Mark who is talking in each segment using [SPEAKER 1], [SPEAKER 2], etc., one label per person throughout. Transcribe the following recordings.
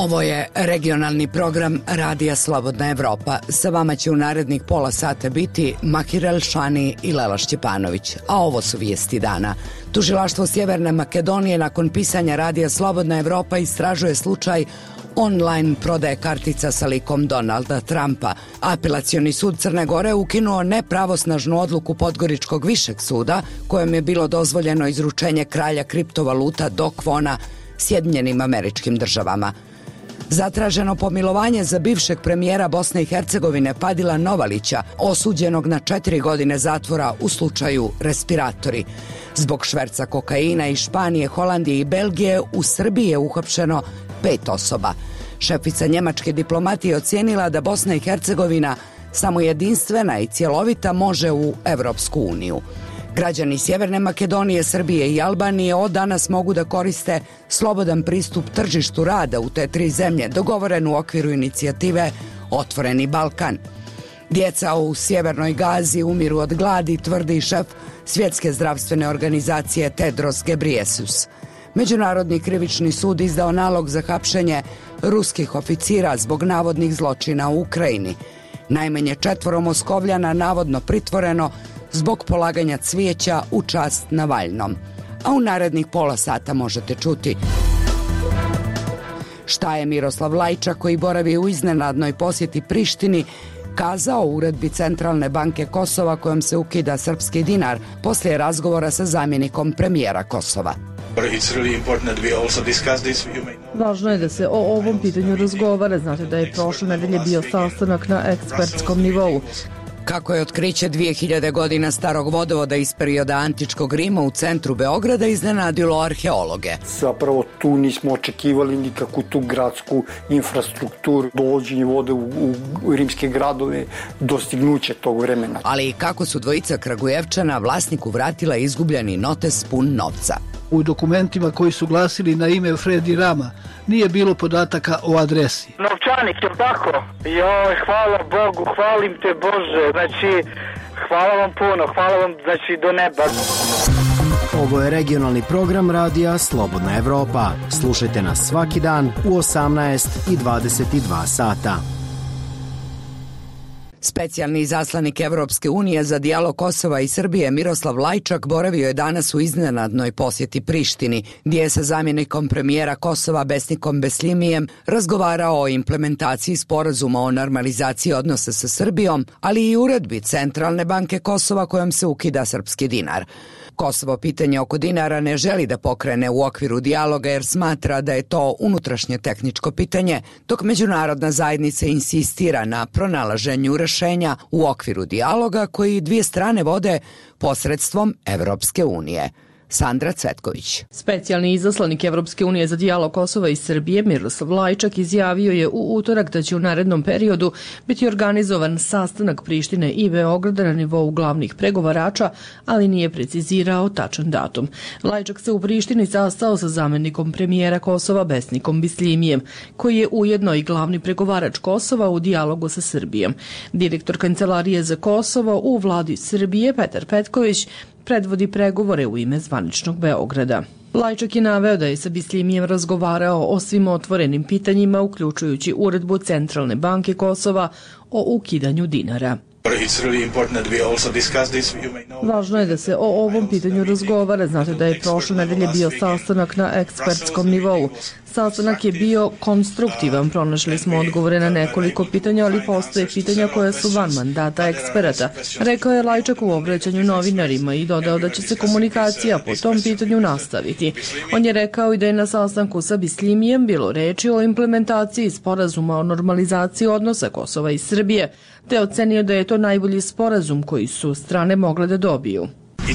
[SPEAKER 1] Ovo je regionalni program Radija Slobodna Evropa. Sa vama će u narednih pola sata biti Mahir Elšani i Lela Šćepanović. A ovo su vijesti dana. Tužilaštvo Sjeverne Makedonije nakon pisanja Radija Slobodna Evropa istražuje slučaj online prodaje kartica sa likom Donalda Trumpa. Apelacioni sud Crne Gore ukinuo nepravosnažnu odluku Podgoričkog višeg suda kojem je bilo dozvoljeno izručenje kralja kriptovaluta Do Kwona Sjedinjenim Američkim Državama. Zatraženo pomilovanje za bivšeg premijera Bosne i Hercegovine Padila Novalića, osuđenog na 4 godine zatvora u slučaju respiratori. Zbog šverca kokaina iz Španije, Holandije i Belgije u Srbiji je uhapšeno 5 osoba. Šefica njemačke diplomatije ocijenila da Bosna i Hercegovina samo jedinstvena i cjelovita može u Evropsku uniju. Građani Sjeverne Makedonije, Srbije i Albanije od danas mogu da koriste slobodan pristup tržištu rada u te 3 zemlje, dogovoren u okviru inicijative Otvoreni Balkan. Djeca u Sjevernoj Gazi umiru od gladi, tvrdi šef Svjetske zdravstvene organizacije Tedros Ghebreyesus. Međunarodni krivični sud izdao nalog za hapšenje ruskih oficira zbog navodnih zločina u Ukrajini. Najmanje 4 Moskovljana navodno pritvoreno zbog polaganja cvijeća u čast Navalnom. A u narednih pola sata možete čuti šta je Miroslav Lajčak, koji boravi u iznenadnoj posjeti Prištini, kazao u uredbi Centralne banke Kosova kojom se ukida srpski dinar poslije razgovora sa zamjenikom premijera Kosova.
[SPEAKER 2] Važno je da se o ovom pitanju razgovara. Znate da je prošle nedelje bio sastanak na ekspertskom nivou.
[SPEAKER 1] Kako je otkriće 2000 godina starog vodovoda iz perioda antičkog Rima u centru Beograda iznenadilo arheologe.
[SPEAKER 3] Zapravo tu nismo očekivali nikakvu tu gradsku infrastrukturu, dovođenje vode u rimske gradove, dostignuće tog vremena.
[SPEAKER 1] Ali i kako su dvojica Kragujevčana vlasniku vratila izgubljeni notes pun novca.
[SPEAKER 4] U dokumentima koji su glasili na ime Fredi Rama nije bilo podataka o adresi.
[SPEAKER 5] Novčanik, je tako? Joj, hvala Bogu, hvalim te Bože, znači, hvala vam puno, hvala vam, znači, do neba.
[SPEAKER 6] Ovo je regionalni program Radija Slobodna Evropa. Slušajte nas svaki dan u 18 i 22 sata.
[SPEAKER 1] Specijalni izaslanik Evropske unije za dijalog Kosova i Srbije Miroslav Lajčak boravio je danas u iznenadnoj posjeti Prištini, gdje je sa zamjenikom premijera Kosova Besnikom Beslimijem razgovarao o implementaciji sporazuma o normalizaciji odnosa sa Srbijom, ali i uredbi Centralne banke Kosova kojom se ukida srpski dinar. Kosovo pitanje oko dinara ne želi da pokrene u okviru dijaloga jer smatra da je to unutrašnje tehničko pitanje, dok međunarodna zajednica insistira na pronalaženju rješenja u okviru dijaloga koji 2 strane vode posredstvom Evropske unije. Sandra Cvetković.
[SPEAKER 2] Specijalni izaslanik Evropske unije za dijalog Kosova i Srbije Miroslav Lajčak izjavio je u utorak da će u narednom periodu biti organizovan sastanak Prištine i Beograda na nivou glavnih pregovarača, ali nije precizirao tačan datum. Lajčak se u Prištini sastao sa zamjenikom premijera Kosova Besnikom Beslimijem, koji je ujedno i glavni pregovarač Kosova u dijalogu sa Srbijom. Direktor Kancelarije za Kosovo u vladi Srbije Petar Petković predvodi pregovore u ime zvaničnog Beograda. Lajčak je naveo da je sa Beslimijem razgovarao o svim otvorenim pitanjima, uključujući uredbu Centralne banke Kosova o ukidanju dinara. Važno je da se o ovom pitanju razgovara. Znate da je prošle nedelje bio sastanak na ekspertskom nivou. Sastanak je bio konstruktivan, pronašli smo odgovore na nekoliko pitanja, ali postoje pitanja koja su van mandata eksperata, rekao je Lajčak u obraćanju novinarima i dodao da će se komunikacija po tom pitanju nastaviti. On je rekao i da je na sastanku sa Beslimijem bilo reči o implementaciji sporazuma o normalizaciji odnosa Kosova i Srbije, te ocenio da je to najbolji sporazum koji su strane mogle da dobiju.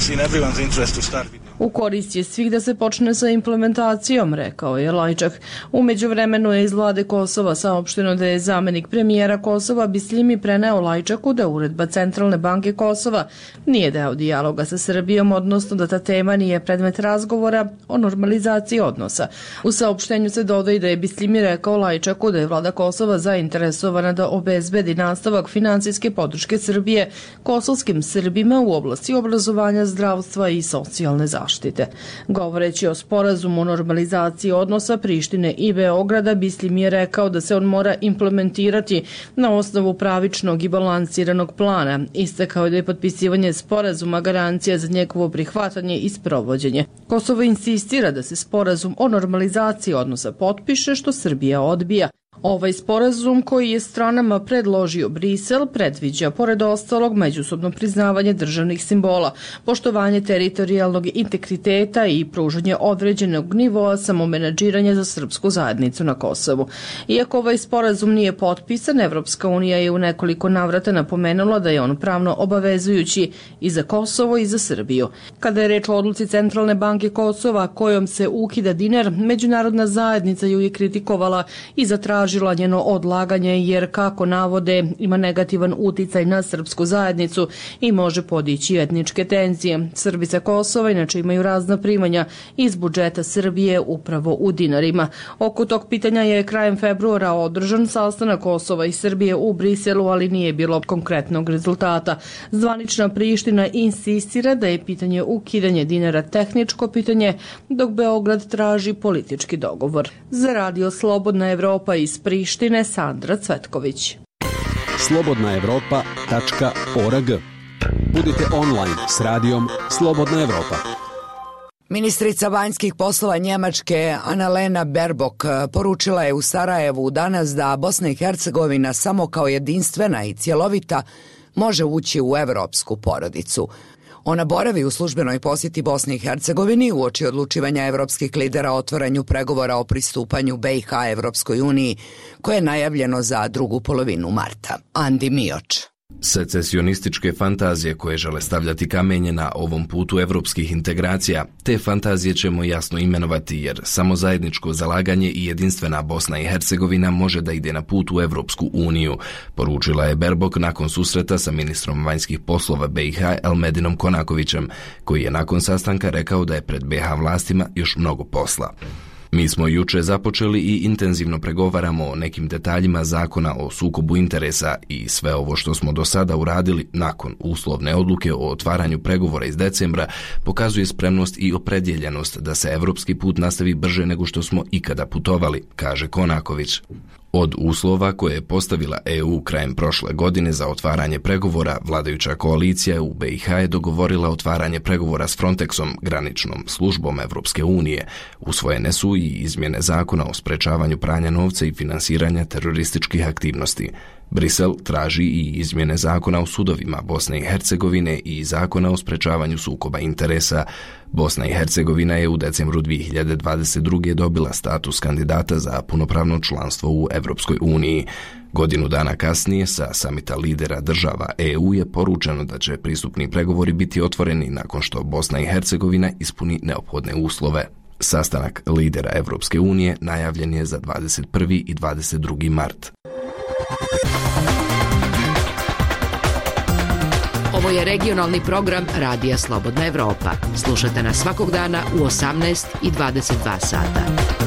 [SPEAKER 2] U korist je svih da se počne sa implementacijom, rekao je Lajčak. U međuvremenu je iz vlade Kosova saopšteno da je zamjenik premijera Kosova Beslimi preneo Lajčaku da uredba Centralne banke Kosova nije deo dijaloga sa Srbijom, odnosno da ta tema nije predmet razgovora o normalizaciji odnosa. U saopštenju se dodaje da je Beslimi rekao Lajčaku da je vlada Kosova zainteresovana da obezbedi nastavak finansijske podrške Srbije kosovskim Srbima u oblasti obrazovanja, zdravstva i socijalne zaštite. zaštite. Govoreći o sporazumu o normalizaciji odnosa Prištine i Beograda, Bislim je rekao da se on mora implementirati na osnovu pravičnog i balansiranog plana. Istakao je da je potpisivanje sporazuma garancija za njegovo prihvatanje i sprovođenje. Kosovo insistira da se sporazum o normalizaciji odnosa potpiše, što Srbija odbija. Ovaj sporazum koji je stranama predložio Brisel predviđa, pored ostalog, međusobno priznavanje državnih simbola, poštovanje teritorijalnog integriteta i pružanje određenog nivoa samomenadžiranja za srpsku zajednicu na Kosovu. Iako ovaj sporazum nije potpisan, Evropska unija je u nekoliko navrata napomenula da je on pravno obavezujući i za Kosovo i za Srbiju. Kada je reč o odluci Centralne banke Kosova kojom se ukida dinar, međunarodna zajednica ju je kritikovala i zatražila njeno odlaganje jer, kako navode, ima negativan uticaj na srpsku zajednicu i može podići etničke tenzije. Srbi sa Kosova inače imaju razna primanja iz budžeta Srbije upravo u dinarima. Oko tog pitanja je krajem februara održan sastanak Kosova i Srbije u Briselu, ali nije bilo konkretnog rezultata. Zvanična Priština insistira da je pitanje ukidanja dinara tehničko pitanje, dok Beograd traži politički dogovor. Za Radio Slobodna Evropa iz Prištine, Sandra Cvetković.
[SPEAKER 7] slobodnaevropa.org. Budite online s radijom Slobodna Evropa.
[SPEAKER 1] Ministrica vanjskih poslova Njemačke Annalena Baerbock poručila je u Sarajevu danas da Bosna i Hercegovina samo kao jedinstvena i cjelovita može ući u evropsku porodicu. Ona boravi u službenoj posjeti Bosni i Hercegovini uoči odlučivanja evropskih lidera o otvaranju pregovora o pristupanju BiH Evropskoj uniji, koje je najavljeno za drugu polovinu marta. Andi Mioč.
[SPEAKER 8] Secesionističke fantazije koje žele stavljati kamenje na ovom putu evropskih integracija, te fantazije ćemo jasno imenovati jer samo zajedničko zalaganje i jedinstvena Bosna i Hercegovina može da ide na put u Evropsku uniju, poručila je Baerbock nakon susreta sa ministrom vanjskih poslova BiH Elmedinom Konakovićem, koji je nakon sastanka rekao da je pred BiH vlastima još mnogo posla. Mi smo juče započeli i intenzivno pregovaramo o nekim detaljima zakona o sukobu interesa i sve ovo što smo do sada uradili nakon uslovne odluke o otvaranju pregovora iz decembra pokazuje spremnost i opredjeljenost da se evropski put nastavi brže nego što smo ikada putovali, kaže Konaković. Od uslova koje je postavila EU krajem prošle godine za otvaranje pregovora, vladajuća koalicija u BiH je dogovorila otvaranje pregovora s Frontexom, graničnom službom Evropske unije. Usvojene su i izmjene zakona o sprečavanju pranja novca i finansiranja terorističkih aktivnosti. Brisel traži i izmjene zakona o sudovima Bosne i Hercegovine i zakona o sprečavanju sukoba interesa. Bosna i Hercegovina je u decembru 2022. dobila status kandidata za punopravno članstvo u Evropskoj uniji. Godinu dana kasnije sa samita lidera država EU je poručeno da će pristupni pregovori biti otvoreni nakon što Bosna i Hercegovina ispuni neophodne uslove. Sastanak lidera Evropske unije najavljen je za 21. i 22. mart.
[SPEAKER 9] Ovo je regionalni program Radija Slobodna Evropa. Slušajte nas svakog dana u 18 i 22 sata.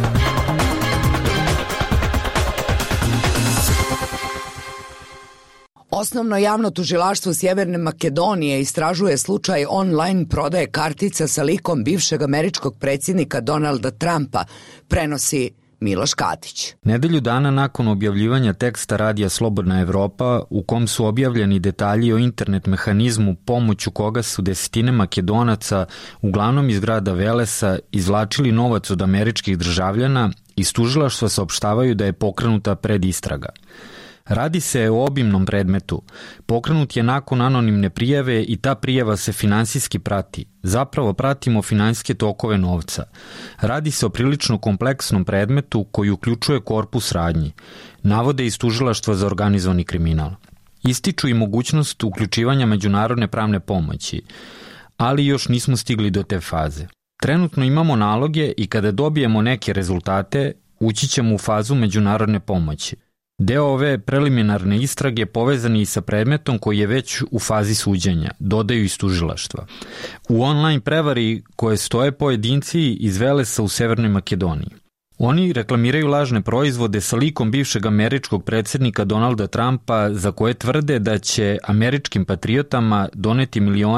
[SPEAKER 1] Osnovno javno tužilaštvo Sjeverne Makedonije istražuje slučaj online prodaje kartica sa likom bivšeg američkog predsjednika Donalda Trumpa, prenosi Miloš Katić.
[SPEAKER 10] Nedelju dana nakon objavljivanja teksta Radija Slobodna Evropa, u kom su objavljeni detalji o internet mehanizmu pomoću koga su desetine Makedonaca, uglavnom iz grada Velesa, izvlačili novac od američkih državljana, iz tužilaštva saopštavaju da je pokrenuta predistraga. Radi se o obimnom predmetu. Pokrenut je nakon anonimne prijave i ta prijava se finansijski prati. Zapravo pratimo finansijske tokove novca. Radi se o prilično kompleksnom predmetu koji uključuje korpus radnji. Navode iz tužilaštva za organizovani kriminal. Ističu i mogućnost uključivanja međunarodne pravne pomoći, ali još nismo stigli do te faze. Trenutno imamo naloge i kada dobijemo neke rezultate, ući ćemo u fazu međunarodne pomoći. Deo ove preliminarne istrage povezan je i sa predmetom koji je već u fazi suđenja, dodaju iz tužilaštva. U online prevari koje stoje pojedinci iz Velesa u Severnoj Makedoniji. Oni reklamiraju lažne proizvode sa likom bivšeg američkog predsjednika Donalda Trumpa za koje tvrde da će američkim patriotama doneti milione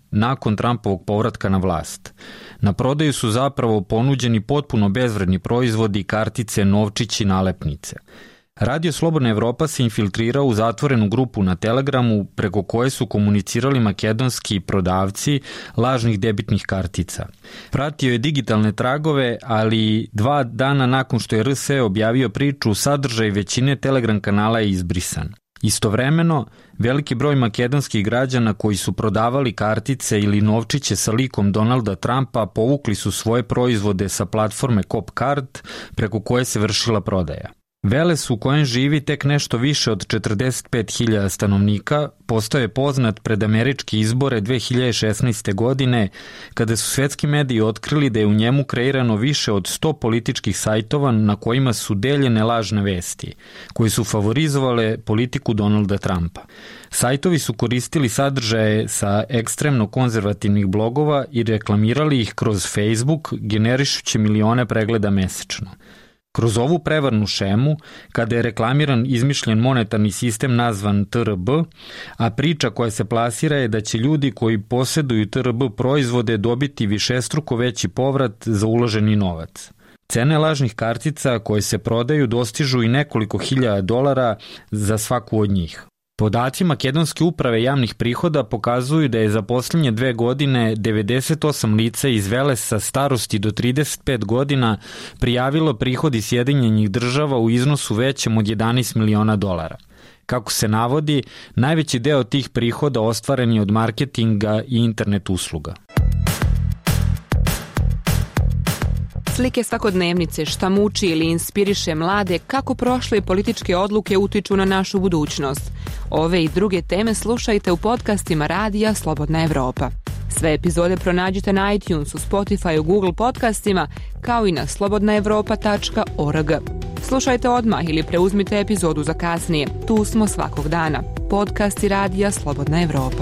[SPEAKER 10] nakon Trumpovog povratka na vlast. Na prodaju su zapravo ponuđeni potpuno bezvredni proizvodi, kartice, novčići, nalepnice. Radio Slobodna Evropa se infiltrirao u zatvorenu grupu na Telegramu preko koje su komunicirali makedonski prodavci lažnih debitnih kartica. Pratio je digitalne tragove, ali 2 dana nakon što je RSE objavio priču, sadržaj većine Telegram kanala je izbrisan. Istovremeno, veliki broj makedonskih građana koji su prodavali kartice ili novčiće sa likom Donalda Trumpa povukli su svoje proizvode sa platforme Copcard preko koje se vršila prodaja. Veles u kojem živi tek nešto više od 45.000 stanovnika postao je poznat pred američke izbore 2016. godine kada su svetski mediji otkrili da je u njemu kreirano više od 100 političkih sajtova na kojima su deljene lažne vesti, koji su favorizovale politiku Donalda Trumpa. Sajtovi su koristili sadržaje sa ekstremno konzervativnih blogova i reklamirali ih kroz Facebook, generišući milione pregleda mesečno. Kroz ovu prevarnu šemu, kada je reklamiran izmišljen monetarni sistem nazvan TRB, a priča koja se plasira je da će ljudi koji posjeduju TRB proizvode dobiti višestruko veći povrat za uloženi novac. Cene lažnih kartica koje se prodaju dostižu i nekoliko hiljada dolara za svaku od njih. Podaci Makedonske uprave javnih prihoda pokazuju da je za posljednje 2 godine 98 lica iz Velesa starosti do 35 godina prijavilo prihod iz Sjedinjenih Država u iznosu većem od 11 miliona dolara. Kako se navodi, najveći deo tih prihoda ostvaren je od marketinga i internet usluga.
[SPEAKER 11] Slike svakodnevnice, šta muči ili inspiriše mlade, kako prošle političke odluke utiču na našu budućnost. Ove i druge teme slušajte u podcastima Radija Slobodna Evropa. Sve epizode pronađite na iTunesu, Spotifyu, Google podcastima, kao i na slobodnaevropa.org. Slušajte odmah ili preuzmite epizodu za kasnije. Tu smo svakog dana. Podcasti Radija Slobodna Evropa.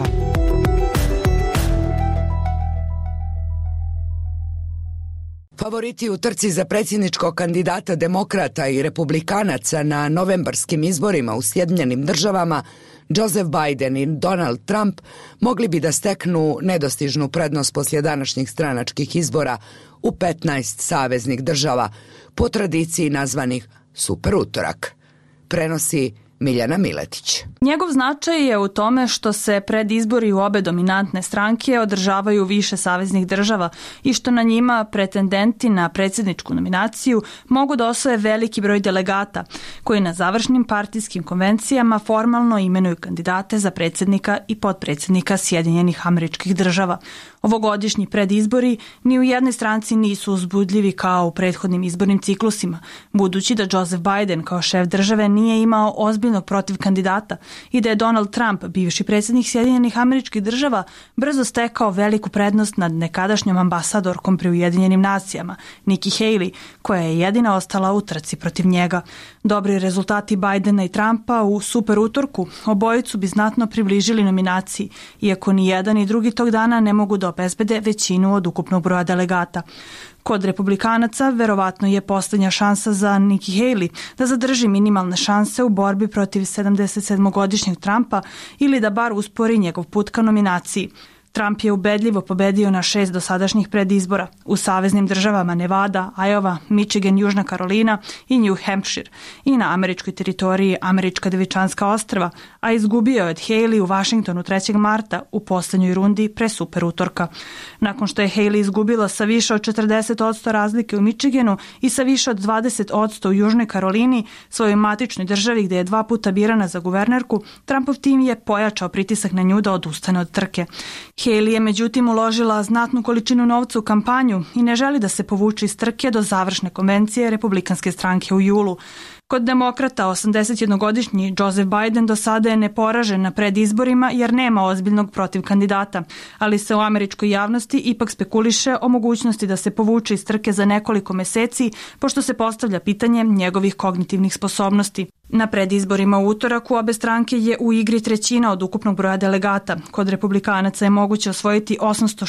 [SPEAKER 1] Favoriti u trci za predsjedničkog kandidata demokrata i republikanaca na novembarskim izborima u Sjedinjenim Državama, Joseph Biden i Donald Trump, mogli bi da steknu nedostižnu prednost poslije današnjih stranačkih izbora u 15 saveznih država, po tradiciji nazvanih Super utorak. Prenosi Miljana Miletić.
[SPEAKER 12] Njegov značaj je u tome što se pred izbori u obe dominantne stranke održavaju više saveznih država i što na njima pretendenti na predsjedničku nominaciju mogu da osvoje veliki broj delegata koji na završnim partijskim konvencijama formalno imenuju kandidate za predsjednika i potpredsjednika Sjedinjenih Američkih Država. Ovogodišnji predizbori ni u jednoj stranci nisu uzbudljivi kao u prethodnim izbornim ciklusima, budući da Joseph Biden kao šef države nije imao ozbiljnog protiv kandidata i da je Donald Trump, bivši predsjednik Sjedinjenih Američkih Država, brzo stekao veliku prednost nad nekadašnjom ambasadorkom pri Ujedinjenim nacijama, Nikki Haley, koja je jedina ostala u trci protiv njega. Dobri rezultati Bidena i Trumpa u super utorku obojicu bi znatno približili nominaciji, iako ni jedan ni drugi tog dana ne mogu da obezbede većinu od ukupnog broja delegata. Kod republikanaca verovatno je posljednja šansa za Nikki Haley da zadrži minimalne šanse u borbi protiv 77-godišnjeg Trumpa ili da bar uspori njegov put ka nominaciji. Trump je ubedljivo pobedio na 6 dosadašnjih predizbora u saveznim državama Nevada, Iowa, Michigan, Južna Karolina i New Hampshire i na američkoj teritoriji Američka Devičanska ostrva, a izgubio je od Haley u Washingtonu 3. marta u posljednjoj rundi pre super utorka. Nakon što je Haley izgubila sa više od 40% razlike u Michiganu i sa više od 20% u Južnoj Karolini, svojoj matičnoj državi gde je 2 puta birana za guvernerku, Trumpov tim je pojačao pritisak na nju da odustane od trke. Haley je međutim uložila znatnu količinu novca u kampanju i ne želi da se povuče iz trke do završne konvencije Republikanske stranke u julu. Kod demokrata 81-godišnji Joseph Biden do sada je neporažen na predizborima jer nema ozbiljnog protiv kandidata, ali se u američkoj javnosti ipak spekuliše o mogućnosti da se povuče iz trke za nekoliko meseci, pošto se postavlja pitanje njegovih kognitivnih sposobnosti. Na predizborima u utorak u obe stranke je u igri trećina od ukupnog broja delegata. Kod republikanaca je moguće osvojiti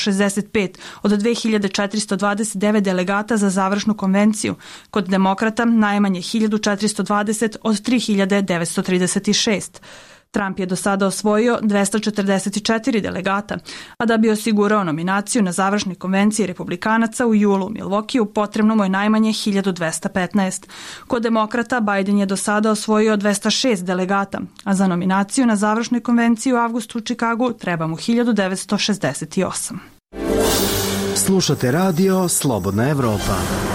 [SPEAKER 12] 865 od 2429 delegata za završnu konvenciju. Kod demokrata najmanje 1420 od 3936. Trump je do sada osvojio 244 delegata, a da bi osigurao nominaciju na završnoj konvenciji republikanaca u julu u Milwaukeeu potrebno mu je najmanje 1215. Kod demokrata Biden je do sada osvojio 206 delegata, a za nominaciju na završnoj konvenciji u avgustu u Čikagu treba mu 1968.
[SPEAKER 6] Slušate radio Slobodna Evropa.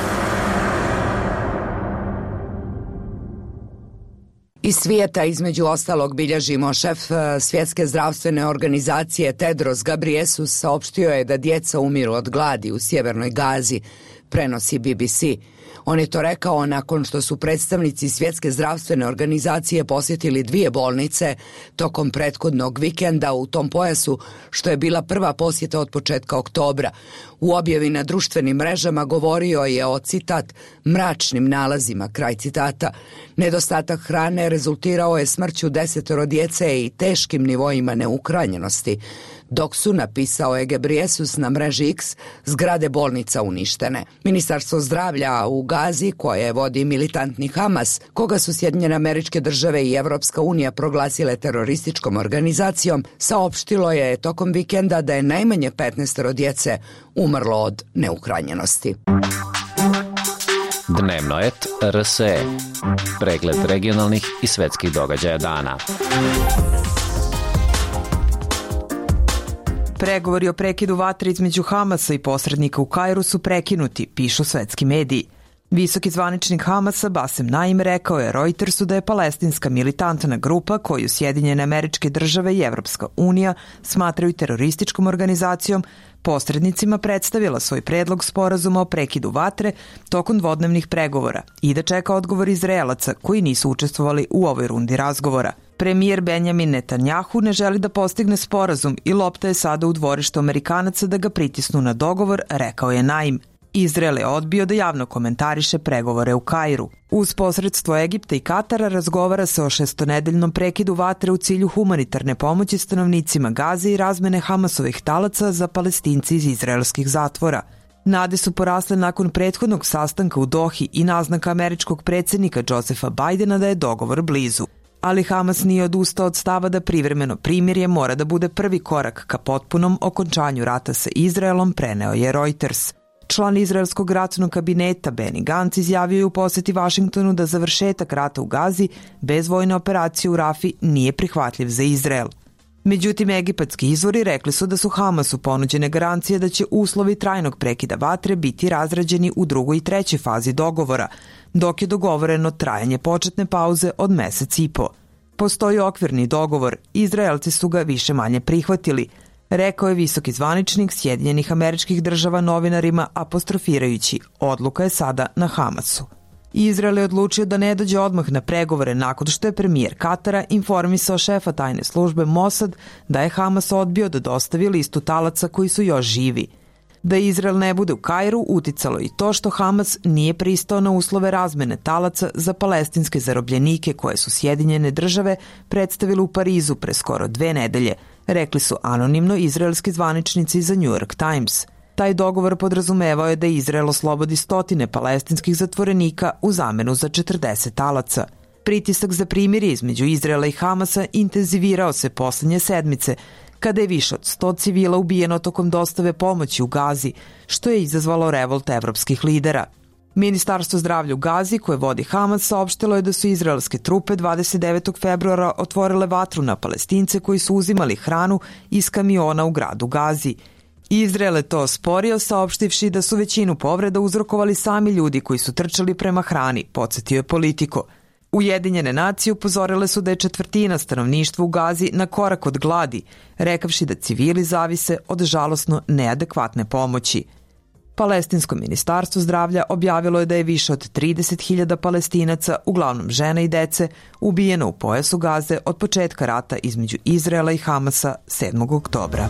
[SPEAKER 1] Iz svijeta između ostalog bilježimo šef Svjetske zdravstvene organizacije Tedros Ghebreyesus saopštio je da djeca umiru od gladi u sjevernoj Gazi, prenosi BBC. On je to rekao nakon što su predstavnici Svjetske zdravstvene organizacije posjetili 2 bolnice tokom prethodnog vikenda u tom pojasu, što je bila prva posjeta od početka oktobra. U objavi na društvenim mrežama govorio je o, citat, mračnim nalazima, kraj citata. Nedostatak hrane rezultirao je smrću 10 djece i teškim nivoima neuhranjenosti, dok su, napisao je Ghebreyesus na mreži X, zgrade bolnica uništene. Ministarstvo zdravlja u Gazi, koje vodi militantni Hamas, koga su Sjedinjene Američke Države i Evropska unija proglasile terorističkom organizacijom, saopštilo je tokom vikenda da je najmanje 15 djece umrlo od neuhranjenosti.
[SPEAKER 13] Dnevnoet RSE. Pregled regionalnih i svetskih događaja dana.
[SPEAKER 14] Pregovori o prekidu vatre između Hamasa i posrednika u Kairu su prekinuti, pišu svetski mediji. Visoki zvaničnik Hamasa Bassem Naim rekao je Reutersu da je palestinska militantna grupa koju Sjedinjene Američke Države i Evropska unija smatraju terorističkom organizacijom posrednicima predstavila svoj predlog sporazuma o prekidu vatre tokom dvodnevnih pregovora i da čeka odgovor Izraelaca koji nisu učestvovali u ovoj rundi razgovora. Premijer Benjamin Netanjahu ne želi da postigne sporazum i lopta je sada u dvorištu Amerikanaca da ga pritisnu na dogovor, rekao je Naim. Izrael je odbio da javno komentariše pregovore u Kairu. Uz posredstvo Egipta i Katara razgovara se o 6-nedeljnom prekidu vatre u cilju humanitarne pomoći stanovnicima Gaze i razmene Hamasovih talaca za Palestinci iz izraelskih zatvora. Nade su porasle nakon prethodnog sastanka u Dohi i naznaka američkog predsjednika Josepha Bidena da je dogovor blizu. Ali Hamas nije odustao od stava da privremeno primirje mora da bude prvi korak ka potpunom okončanju rata sa Izraelom, preneo je Reuters. Član izraelskog ratnog kabineta Benny Gantz izjavio je u posjeti Vašingtonu da završetak rata u Gazi bez vojne operacije u Rafi nije prihvatljiv za Izrael. Međutim, egipatski izvori rekli su da su Hamasu ponuđene garancije da će uslovi trajnog prekida vatre biti razrađeni u 2. i 3. fazi dogovora, dok je dogovoreno trajanje početne pauze od mesec i po. Postoji okvirni dogovor, Izraelci su ga više manje prihvatili, rekao je visoki zvaničnik Sjedinjenih Američkih Država novinarima apostrofirajući, odluka je sada na Hamasu. Izrael je odlučio da ne dođe odmah na pregovore nakon što je premijer Katara informisao šefa tajne službe Mossad da je Hamas odbio da dostavi listu talaca koji su još živi. Da Izrael ne bude u Kairu uticalo i to što Hamas nije pristao na uslove razmene talaca za palestinske zarobljenike koje su Sjedinjene Države predstavili u Parizu pre skoro 2 nedelje, rekli su anonimno izraelski zvaničnici za New York Times. Taj dogovor podrazumevao je da Izrael oslobodi 100 palestinskih zatvorenika u zamenu za 40 talaca. Pritisak za primirje između Izraela i Hamasa intenzivirao se poslednje sedmice, kada je više od 100 civila ubijeno tokom dostave pomoći u Gazi, što je izazvalo revolt evropskih lidera. Ministarstvo zdravlja u Gazi, koje vodi Hamas, saopštilo je da su izraelske trupe 29. februara otvorile vatru na Palestince koji su uzimali hranu iz kamiona u gradu Gazi. Izrael je to osporio, saopštivši da su većinu povreda uzrokovali sami ljudi koji su trčali prema hrani, podsjetio je Politico. Ujedinjene nacije upozorile su da je 1/4 stanovništva u Gazi na korak od gladi, rekavši da civili zavise od žalosno neadekvatne pomoći. Palestinsko ministarstvo zdravlja objavilo je da je više od 30.000 Palestinaca, uglavnom žena i dece, ubijeno u pojasu Gaze od početka rata između Izraela i Hamasa 7. oktobra.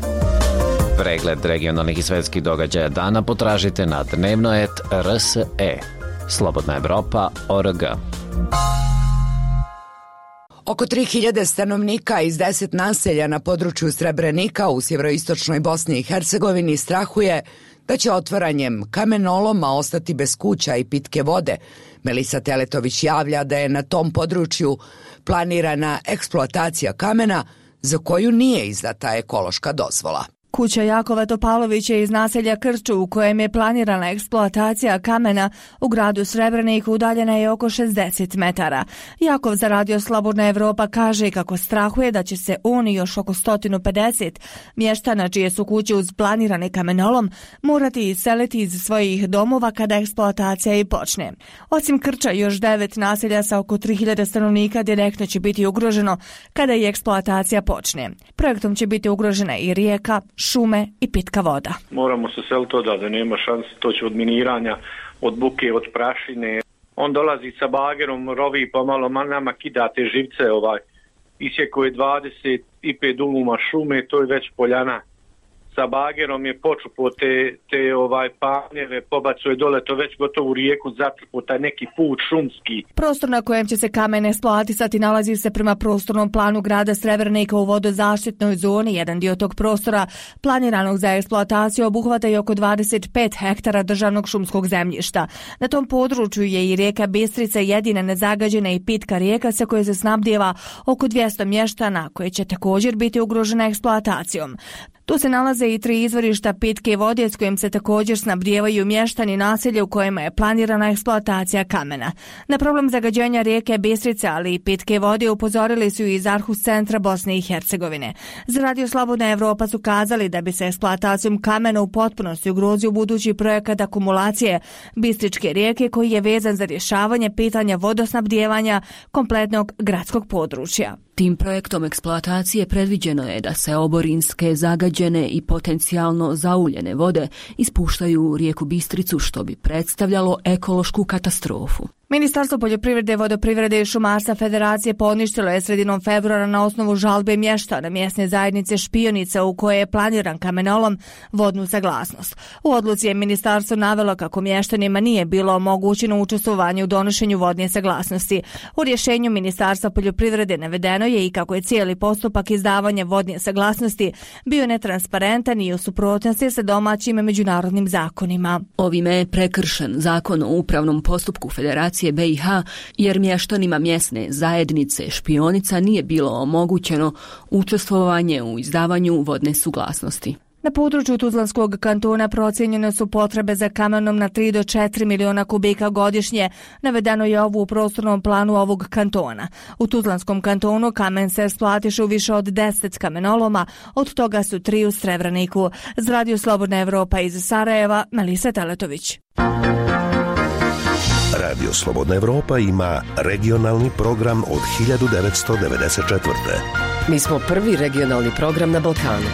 [SPEAKER 13] Pregled regionalnih i svetskih događaja dana potražite na dnevnoet.rse. Slobodna Evropa.org.
[SPEAKER 1] Oko 3000 stanovnika iz 10 naselja na području Srebrenika u sjeveroistočnoj Bosni i Hercegovini strahuje da će otvaranjem kamenoloma ostati bez kuća i pitke vode, Melisa Teletović javlja da je na tom području planirana eksploatacija kamena za koju nije izdata ekološka dozvola.
[SPEAKER 12] Kuća Jakova Topalovića iz naselja Krču u kojem je planirana eksploatacija kamena u gradu Srebreniku udaljena je oko 60 metara. Jakov za Radio Slobodna Evropa kaže kako strahuje da će se on i još oko 150 mještana čije su kuće uz planirane kamenolom morati iseliti iz svojih domova kada eksploatacija i počne. Osim Krča, još 9 naselja sa oko 3000 stanovnika direktno će biti ugroženo kada i eksploatacija počne. Projektom će biti ugrožena i rijeka, šume i pitka voda.
[SPEAKER 15] Moramo se seliti odavde, nema šanse, to će od miniranja, od buke, od prašine. On dolazi sa bagerom, rovi pa malo nama kida te živce, isjeko je 25 duluma šume, to je već poljana. Sa bagerom je počupo te pamljeve, pobacuje dole, to već gotovo u rijeku zatrpo, taj neki put šumski.
[SPEAKER 12] Prostor na kojem će se kamen eksploatisati nalazi se prema prostornom planu grada Srebrnika u vodozaštitnoj zoni. Jedan dio tog prostora planiranog za eksploataciju obuhvata i oko 25 hektara državnog šumskog zemljišta. Na tom području je i rijeka Bistrica, jedina nezagađena i pitka rijeka sa koje se snabdijeva oko 200 mještana, koje će također biti ugrožena eksploatacijom. Tu se nalaze i 3 izvorišta pitke vode s kojim se također snabdijevaju mještani naselja u kojima je planirana eksploatacija kamena. Na problem zagađenja rijeke Bistrice, ali i pitke vode upozorili su iz Arhus centra Bosne i Hercegovine. Za Radio Slobodna Evropa su kazali da bi se eksploatacijom kamena u potpunosti ugrozio budući projekat akumulacije Bistričke rijeke koji je vezan za rješavanje pitanja vodosnabdijevanja kompletnog gradskog područja.
[SPEAKER 16] Tim projektom eksploatacije predviđeno je da se oborinske, zagađene i potencijalno zauljene vode ispuštaju u rijeku Bistricu, što bi predstavljalo ekološku katastrofu.
[SPEAKER 12] Ministarstvo poljoprivrede, vodoprivrede i šumarstva Federacije poništilo je sredinom februara na osnovu žalbe mještana mjesne zajednice Špionica u kojoj je planiran kamenolom vodnu saglasnost. U odluci je ministarstvo navelo kako mještanima nije bilo omogućeno učestvovanje u donošenju vodne saglasnosti. U rješenju Ministarstva poljoprivrede navedeno je i kako je cijeli postupak izdavanja vodne saglasnosti bio netransparentan i u suprotnosti sa domaćim i međunarodnim zakonima.
[SPEAKER 16] Ovime je prekršen zakon o upravnom postupku Federacije BiH jer mještanima mjesne zajednice Špionica nije bilo omogućeno učestvovanje u izdavanju vodne suglasnosti.
[SPEAKER 12] Na području Tuzlanskog kantona procijenjene su potrebe za kamenom na 3 do 4 miliona kubika godišnje. Navedeno je ovo u prostornom planu ovog kantona. U Tuzlanskom kantonu kamen se eksploatiše u više od 10 kamenoloma, od toga su 3 u Srebreniku. Za Radio Slobodna Evropa iz Sarajeva, Melisa Teletović.
[SPEAKER 17] Radio Slobodna Evropa ima regionalni program od 1994.
[SPEAKER 9] Mi smo prvi regionalni program na Balkanu.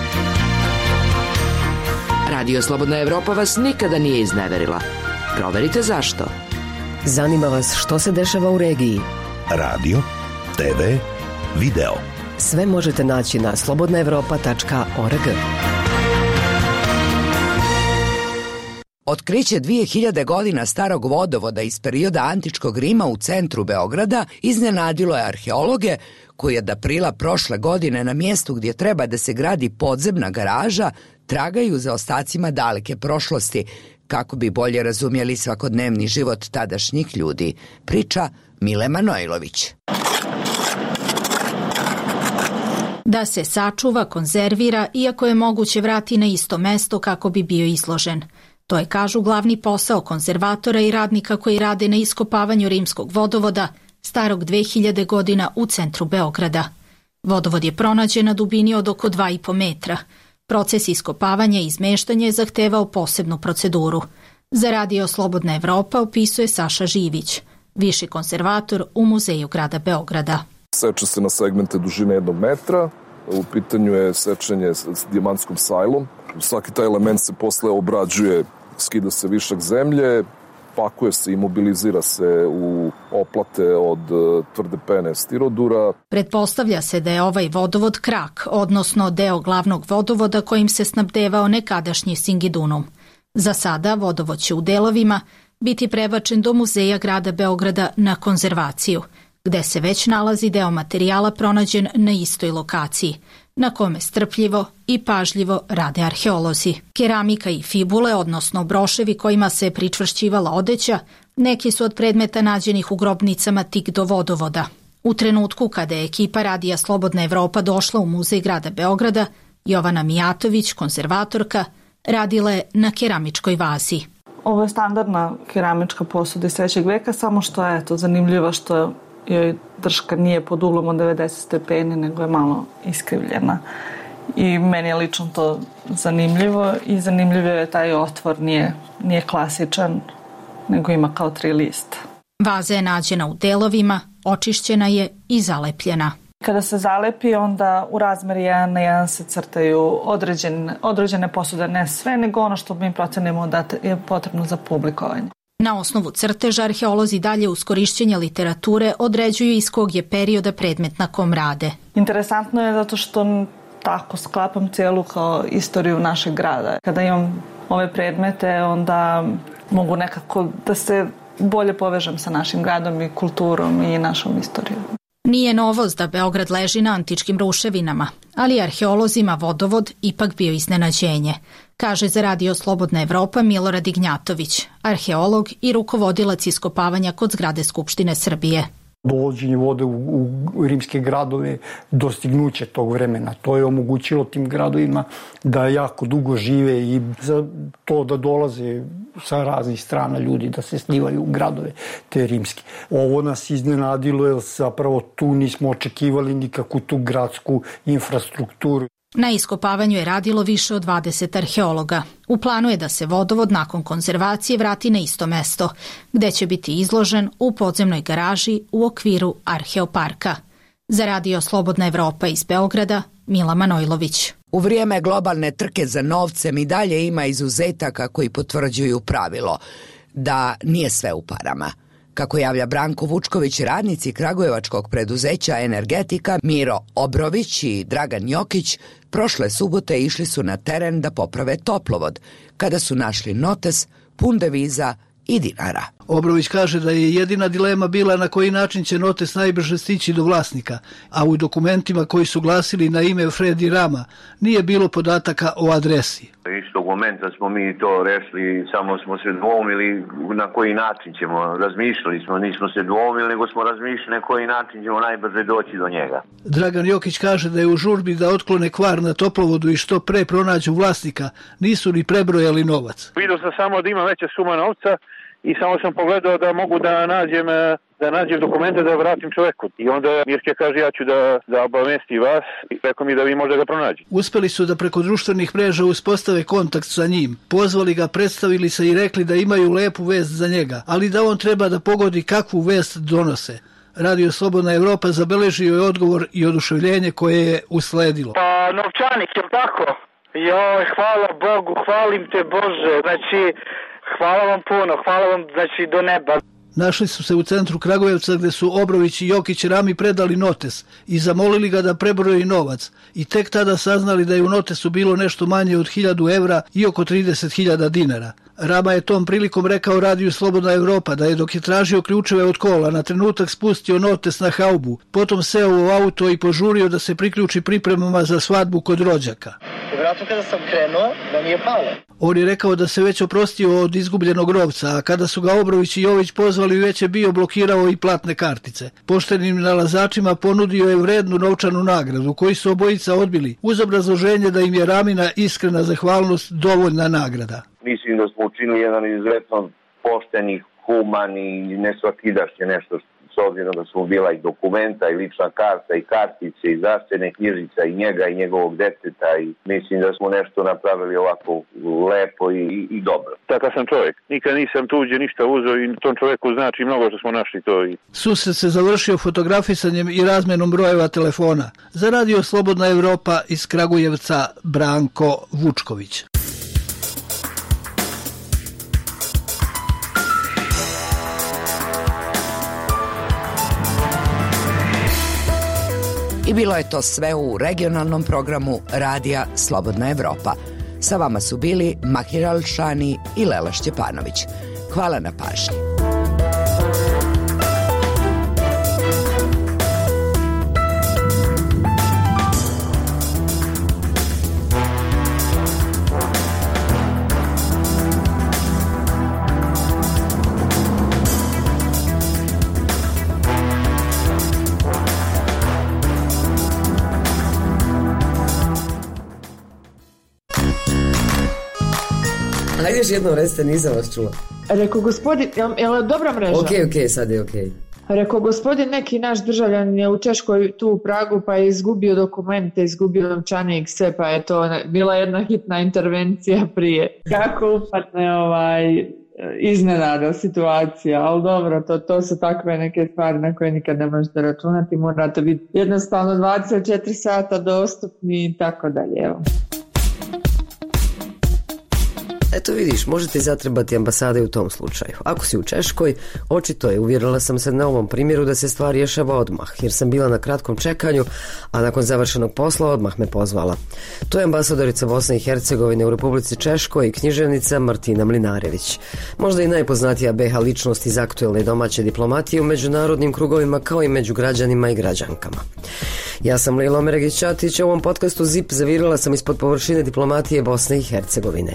[SPEAKER 9] Radio Slobodna Evropa vas nikada nije izneverila. Proverite zašto. Zanima vas što se dešava u regiji.
[SPEAKER 17] Radio, TV, video.
[SPEAKER 9] Sve možete naći na slobodnaevropa.org.
[SPEAKER 1] Otkriće 2000 godina starog vodovoda iz perioda antičkog Rima u centru Beograda iznenadilo je arheologe koji od aprila prošle godine na mjestu gdje treba da se gradi podzemna garaža tragaju za ostacima daleke prošlosti kako bi bolje razumjeli svakodnevni život tadašnjih ljudi, priča Mile Manojlović.
[SPEAKER 18] Da se sačuva, konzervira, iako je moguće vrati na isto mesto kako bi bio izložen. To je, kažu, glavni posao konzervatora i radnika koji rade na iskopavanju rimskog vodovoda, starog 2000 godina u centru Beograda. Vodovod je pronađen na dubini od oko 2,5 metra. Proces iskopavanja i izmeštanja je zahtevao posebnu proceduru. Za Radio Slobodna Evropa opisuje Saša Živić, viši konzervator u Muzeju grada Beograda.
[SPEAKER 19] Seče se na segmente dužine 1 metra. U pitanju je sečenje s dijamantskom sajlom. Svaki taj element se posle obrađuje, skida se višak zemlje, pakuje se, imobilizira se u oplate od tvrde pene stirodura.
[SPEAKER 18] Pretpostavlja se da je ovaj vodovod krak, odnosno deo glavnog vodovoda kojim se snabdevao nekadašnji Singidunum. Za sada vodovod će u delovima biti prebačen do Muzeja grada Beograda na konzervaciju, gde se već nalazi deo materijala pronađen na istoj lokaciji, na kome strpljivo i pažljivo rade arheolozi. Keramika i fibule, odnosno broševi kojima se pričvršćivala odeća, Neki su od predmeta nađenih u grobnicama tik do vodovoda. U trenutku kada je ekipa Radija Slobodna Evropa došla u muzej grada Beograda, Jovana Mijatović, konzervatorka, radila je na keramičkoj vazi.
[SPEAKER 20] Ovo je standardna keramička posuda iz 3. veka, samo što je zanimljivo što joj drška nije pod uglom od 90 stepeni, nego je malo iskrivljena. I meni je lično to zanimljivo i zanimljivo je taj otvor, nije klasičan, nego ima kao 3 lista.
[SPEAKER 18] Vaza je nađena u delovima, očišćena je i zalepljena.
[SPEAKER 20] Kada se zalepi, onda u razmeri 1 na 1 se crtaju određene posude, ne sve, nego ono što mi procenimo da je potrebno za publikovanje.
[SPEAKER 18] Na osnovu crteža arheolozi dalje uz korišćenje literature određuju iz kog je perioda predmet na kom rade.
[SPEAKER 20] Interesantno je zato što tako sklapam cijelu kao istoriju našeg grada. Kada imam ove predmete, onda mogu nekako da se bolje povežem sa našim gradom i kulturom i našom istorijom.
[SPEAKER 18] Nije novost da Beograd leži na antičkim ruševinama, ali arheolozima vodovod ipak bio iznenađenje, kaže za Radio Slobodna Evropa Milorad Ignjatović, arheolog i rukovodilac iskopavanja kod zgrade Skupštine Srbije.
[SPEAKER 3] Dovođenje vode u rimske gradove, dostignuće tog vremena. To je omogućilo tim gradovima da jako dugo žive i za to da dolaze sa raznih strana ljudi da se slivaju u gradove te rimske. Ovo nas iznenadilo jer zapravo tu nismo očekivali nikakvu tu gradsku infrastrukturu.
[SPEAKER 18] Na iskopavanju je radilo više od 20 arheologa. U planu je da se vodovod nakon konzervacije vrati na isto mesto, gde će biti izložen u podzemnoj garaži u okviru Arheoparka. Za Radio Slobodna Evropa iz Beograda, Mila Manojlović.
[SPEAKER 1] U vrijeme globalne trke za novcem i dalje ima izuzetaka koji potvrđuju pravilo da nije sve u parama. Kako javlja Branko Vučković, radnici kragujevačkog preduzeća Energetika Miro Obrović i Dragan Jokić prošle subote išli su na teren da poprave toplovod, kada su našli notes pun deviza i dinara.
[SPEAKER 4] Obrović kaže da je jedina dilema bila na koji način će notes najbrže stići do vlasnika, a u dokumentima koji su glasili na ime Fredi Rama nije bilo podataka o adresi.
[SPEAKER 21] Istog momenta smo mi to rešili, samo smo se dvoumili na koji način ćemo, razmišljali smo, nismo se dvoumili, nego smo razmišljali na koji način ćemo najbrže doći do njega.
[SPEAKER 4] Dragan Jokić kaže da je u žurbi da otklone kvar na toplovodu i što pre pronađu vlasnika, nisu ni prebrojali novac.
[SPEAKER 22] Vidio sam samo da ima veća suma novca i samo sam pogledao da mogu da nađem dokumente da vratim čoveku. I onda Mirke kaže ja ću da obavesti vas i rekao mi da vi možda ga pronađi.
[SPEAKER 4] Uspeli su da preko društvenih mreža uspostave kontakt sa njim. Pozvali ga, predstavili se i rekli da imaju lepu vest za njega, ali da on treba da pogodi kakvu vest donose. Radio Slobodna Evropa zabeležio je odgovor i oduševljenje koje je usledilo.
[SPEAKER 5] Pa novčanik, je li tako? Joj, hvala Bogu, hvalim te Bože, znači hvala vam puno, hvala vam znači do neba.
[SPEAKER 4] Našli su se u centru Kragujevca gde su Obrović i Jokić Rami predali notes i zamolili ga da prebroji novac i tek tada saznali da je u notesu bilo nešto manje od 1000 evra i oko 30.000 dinara. Rama je tom prilikom rekao Radiju Slobodna Evropa da je dok je tražio ključeve od kola na trenutak spustio notes na haubu, potom seo u auto i požurio da se priključi pripremama za svadbu kod rođaka.
[SPEAKER 5] Vjerojatno kada sam krenuo, da mi je palo.
[SPEAKER 4] On je rekao da se već oprostio od izgubljenog novca, a kada su ga Obrović i Jović pozvali već je bio blokirao i platne kartice. Poštenim nalazačima ponudio je vrednu novčanu nagradu, koju su obojica odbili, uz obrazloženje da im je Ramina iskrena zahvalnost dovoljna nagrada.
[SPEAKER 21] Mislim da smo učinili jedan izuzetno pošteni, human i nesvakidašnje nešto, s obzirom da su bila i dokumenta i lična karta i kartice i zdravstvene knjižica i njega i njegovog deteta i mislim da smo nešto napravili ovako lepo i dobro.
[SPEAKER 22] Takav sam čovjek. Nikad nisam tuđe ništa uzeo i tom čovjeku znači mnogo što smo našli to.
[SPEAKER 4] Susret se završio fotografisanjem i razmenom brojeva telefona. Za Radio Slobodna Evropa iz Kragujevca Branko Vučković.
[SPEAKER 1] I bilo je to sve u regionalnom programu Radija Slobodna Evropa. Sa vama su bili Mahir Alšani i Lela Šćepanović. Hvala na pažnji.
[SPEAKER 2] Ajde još jednom recite, nisam vas čula.
[SPEAKER 7] Rekao gospodin, je li dobra mreža?
[SPEAKER 2] Ok, sad je ok.
[SPEAKER 7] Rekao gospodin, neki naš državljan je u Češkoj tu u Pragu pa je izgubio dokumente, izgubio novčanik, sve, pa je to bila jedna hitna intervencija prije. Kako upadne iznenada situacija, ali dobro, to su takve neke stvari na koje nikad ne možete računati, morate biti jednostavno 24 sata dostupni i tako dalje, evo.
[SPEAKER 2] Eto vidiš, možete zatrebati ambasade u tom slučaju. Ako si u Češkoj, očito je, uvjerila sam se na ovom primjeru da se stvar rješava odmah, jer sam bila na kratkom čekanju, a nakon završenog posla odmah me pozvala. To je ambasadorica Bosne i Hercegovine u Republici Češkoj i književnica Martina Mlinarević. Možda i najpoznatija BiH ličnost iz aktuelne domaće diplomatije u međunarodnim krugovima kao i među građanima i građankama. Ja sam Lilo Meregić-Ćatić, u ovom podcastu ZIP zavirila sam ispod površine diplomatije Bosne i Hercegovine.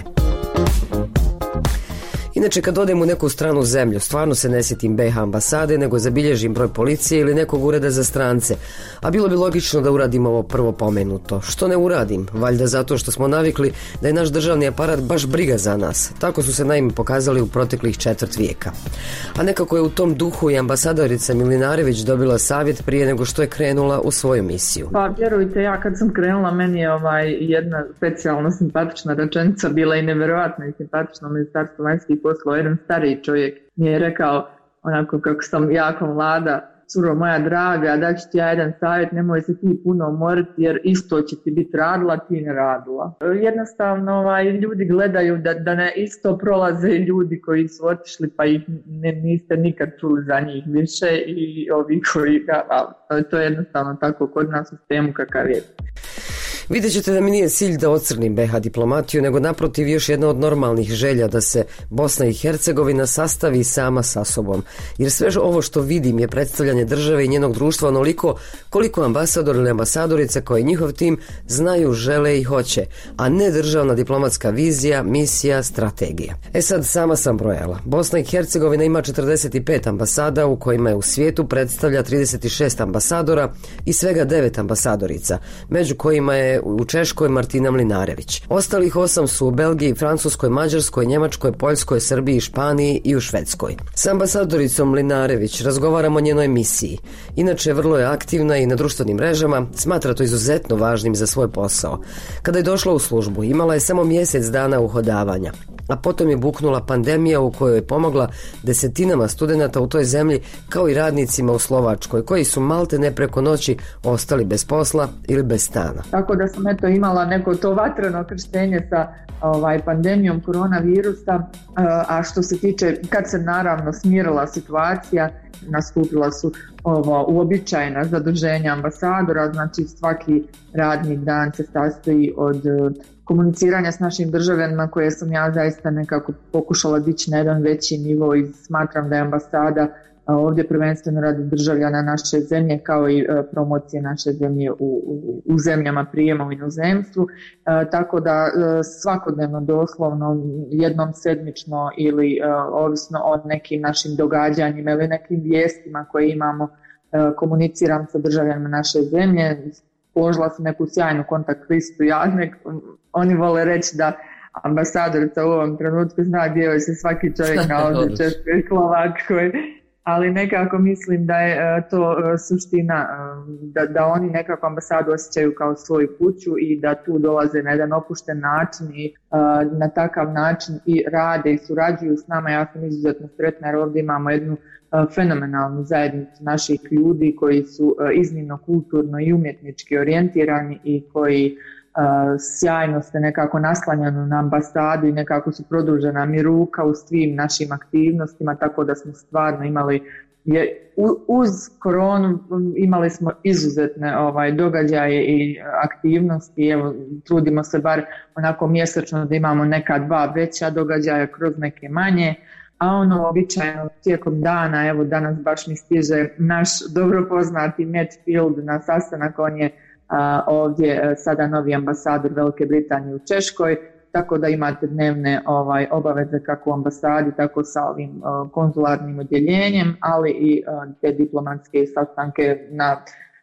[SPEAKER 2] Inače, kad odem u neku stranu zemlju, stvarno se ne sjetim BiH ambasade, nego zabilježim broj policije ili nekog ureda za strance. A bilo bi logično da uradim ovo prvo pomenuto. Što ne uradim? Valjda zato što smo navikli da je naš državni aparat baš briga za nas. Tako su se naime pokazali u proteklih 4 vijeka. A nekako je u tom duhu i ambasadorica Mlinarević dobila savjet prije nego što je krenula u svoju misiju.
[SPEAKER 7] Pa vjerujte, ja kad sam krenula, meni je jedna specijalno simpatična rečenica bila i nevjerojatno i simpatična u Ministarstvu vanjskih poslova. Jedan stariji čovjek mi je rekao, onako kako sam jako mlada, curo moja draga, da ću ti ja jedan savjet, nemoj se ti puno umoriti jer isto će ti biti radila, ti ne radila. Jednostavno ljudi gledaju da ne isto prolaze ljudi koji su otišli pa ih niste nikad čuli za njih više i ovi koji to je jednostavno tako kod nas u sistemu kakav je.
[SPEAKER 2] Vidjet ćete da mi nije cilj da ocrnim BiH diplomatiju, nego naprotiv još jedna od normalnih želja da se Bosna i Hercegovina sastavi sama sa sobom. Jer sve ovo što vidim je predstavljanje države i njenog društva onoliko koliko ambasador ili ambasadorica koji njihov tim znaju, žele i hoće, a ne državna diplomatska vizija, misija, strategija. Sad sama sam brojala. Bosna i Hercegovina ima 45 ambasada u kojima je u svijetu predstavlja 36 ambasadora i svega 9 ambasadorica, među kojima je u Češkoj Martina Mlinarević. Ostalih 8 su u Belgiji, Francuskoj, Mađarskoj, Njemačkoj, Poljskoj, Srbiji, Španiji i u Švedskoj. S ambasadoricom Mlinarević razgovaramo o njenoj misiji. Inače, vrlo je aktivna i na društvenim mrežama, smatra to izuzetno važnim za svoj posao. Kada je došla u službu, imala je samo mjesec dana uhodavanja, a potom je buknula pandemija u kojoj je pomogla desetinama studenata u toj zemlji kao i radnicima u Slovačkoj koji su malte ne preko noći ostali bez posla ili bez stana.
[SPEAKER 7] Tako da sam imala neko to vatreno krštenje sa pandemijom koronavirusa, a što se tiče kad se naravno smirila situacija, nastupila su uobičajena zaduženja ambasadora, znači svaki radni dan se sastoji od komuniciranja s našim državljanima koje sam ja zaista nekako pokušala dići na jedan veći nivo i smatram da je ambasada ovdje prvenstveno radi državljana naše zemlje kao i promocije naše zemlje u zemljama prijema u inozemstvu, tako da svakodnevno doslovno jednom sedmično ili ovisno o nekim našim događanjima ili nekim vijestima koje imamo komuniciram sa državljanima naše zemlje. Položila sam neku sjajnu kontakt listu, oni vole reći da ambasadorica u ovom trenutku zna gdje joj se svaki čovjek nalazi, Češkoj i Slovačkoj, ali nekako mislim da je to suština, da oni nekako ambasadu osjećaju kao svoju kuću i da tu dolaze na jedan opušten način i na takav način i rade i surađuju s nama. Ja sam izuzetno sretna jer ovdje imamo jednu fenomenalnu zajednicu naših ljudi koji su iznimno kulturno i umjetnički orijentirani i koji sjajno se nekako naslanjano na ambasadu i nekako su produžena mi ruka u svim našim aktivnostima, tako da smo stvarno imali uz koronu imali smo izuzetne događaje i aktivnosti. Evo, trudimo se bar onako mjesečno da imamo neka 2 veća događaja kroz neke manje, a običajno tijekom dana, evo danas baš mi stiže naš dobro poznati Matt Field na sastanak, on je ovdje sada novi ambasador Velike Britanije u Češkoj, tako da imate dnevne obaveze kako u ambasadi, tako sa ovim konzularnim odjeljenjem, ali i te diplomatske sastanke na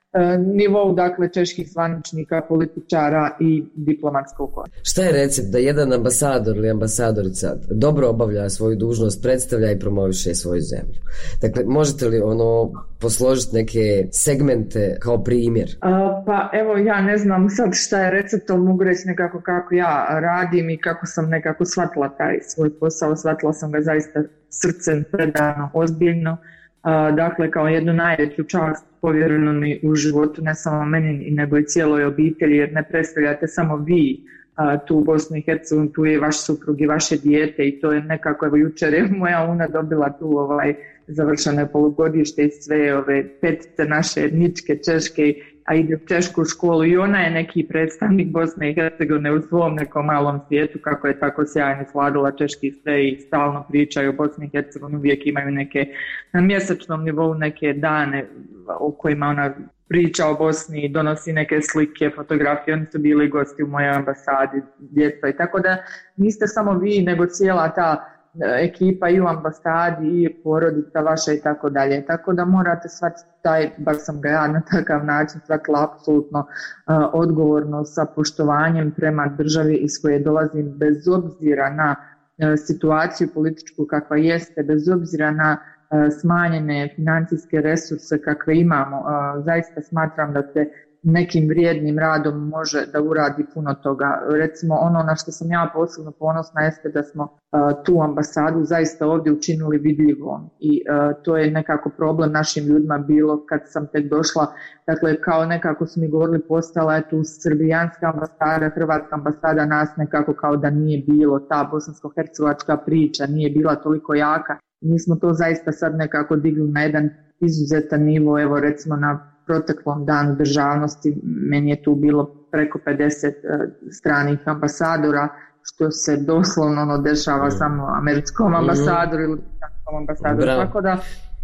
[SPEAKER 7] nivou, dakle, čeških zvaničnika, političara i diplomatskog korpusa.
[SPEAKER 2] Šta je recept da jedan ambasador ili ambasadorica dobro obavlja svoju dužnost, predstavlja i promoviše svoju zemlju? Dakle, možete li posložiti neke segmente kao primjer?
[SPEAKER 7] Pa evo, ja ne znam sad šta je recept, ali mogu reći nekako kako ja radim i kako sam nekako shvatila taj svoj posao. Shvatila sam ga zaista srcem, predano, ozbiljno. Dakle, kao jednu najveću čast povjereno mi u životu, ne samo meni, nego i cijeloj obitelji, jer ne predstavljate samo vi tu u Bosnu i Hercegovini, tu je vaš suprug i vaše dijete i to je nekako, evo jučer je moja una dobila tu završeno je polugodište i sve ove petice naše etničke češke, a ide u češku školu i ona je neki predstavnik Bosne i Hercegovine u svom nekom malom svijetu, kako je tako sjajno svladala češki sve i stalno pričaju o Bosni i Hercegovini, uvijek imaju neke na mjesečnom nivou neke dane u kojima ona priča o Bosni, donosi neke slike, fotografije, oni su bili gosti u mojoj ambasadi, djeca i tako da niste samo vi, nego cijela ta ekipa i u ambasadi i porodica vaša i tako dalje. Tako da morate shvatiti bar sam ga ja na takav način shvatila apsolutno odgovorno sa poštovanjem prema državi iz koje dolazim, bez obzira na situaciju političku kakva jeste, bez obzira na smanjene financijske resurse kakve imamo. Zaista smatram da se nekim vrijednim radom može da uradi puno toga. Recimo ono na što sam ja posebno ponosna jeste da smo tu ambasadu zaista ovdje učinili vidljivom i to je nekako problem našim ljudima bilo kad sam tek došla. Dakle, kao nekako su mi govorili, postala je tu srbijanska ambasada, hrvatska ambasada, nas nekako kao da nije bilo, ta bosansko-hercegovačka priča nije bila toliko jaka. Mi smo to zaista sad nekako digli na jedan izuzetan nivo, evo recimo na proteklom danu državnosti meni je tu bilo preko 50 stranih ambasadora, što se doslovno dešava samo američkom ambasadoru ili britanskom ambasadoru. Tako da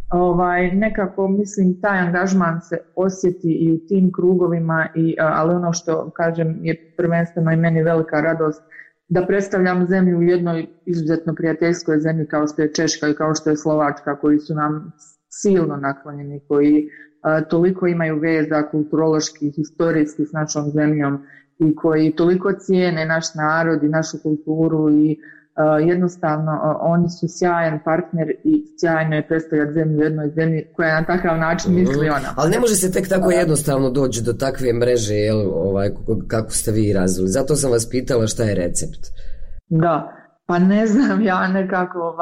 [SPEAKER 7] nekako mislim taj angažman se osjeti i u tim krugovima, ali ono što kažem je prvenstveno i meni velika radost da predstavljam zemlju u jednoj izuzetno prijateljskoj zemlji kao što je Češka i kao što je Slovačka, koji su nam silno naklonjeni, koji toliko imaju veza kulturoloških, historijskih s našom zemljom i koji toliko cijene naš narod i našu kulturu i jednostavno oni su sjajan partner i sjajno je predstavljati zemlju u jednoj zemlji koja na takav način misli ona.
[SPEAKER 2] Ali ne može se tek tako jednostavno doći do takve mreže, kako ste vi razvili. Zato sam vas pitala šta je recept.
[SPEAKER 7] Da, pa ne znam, ja nekako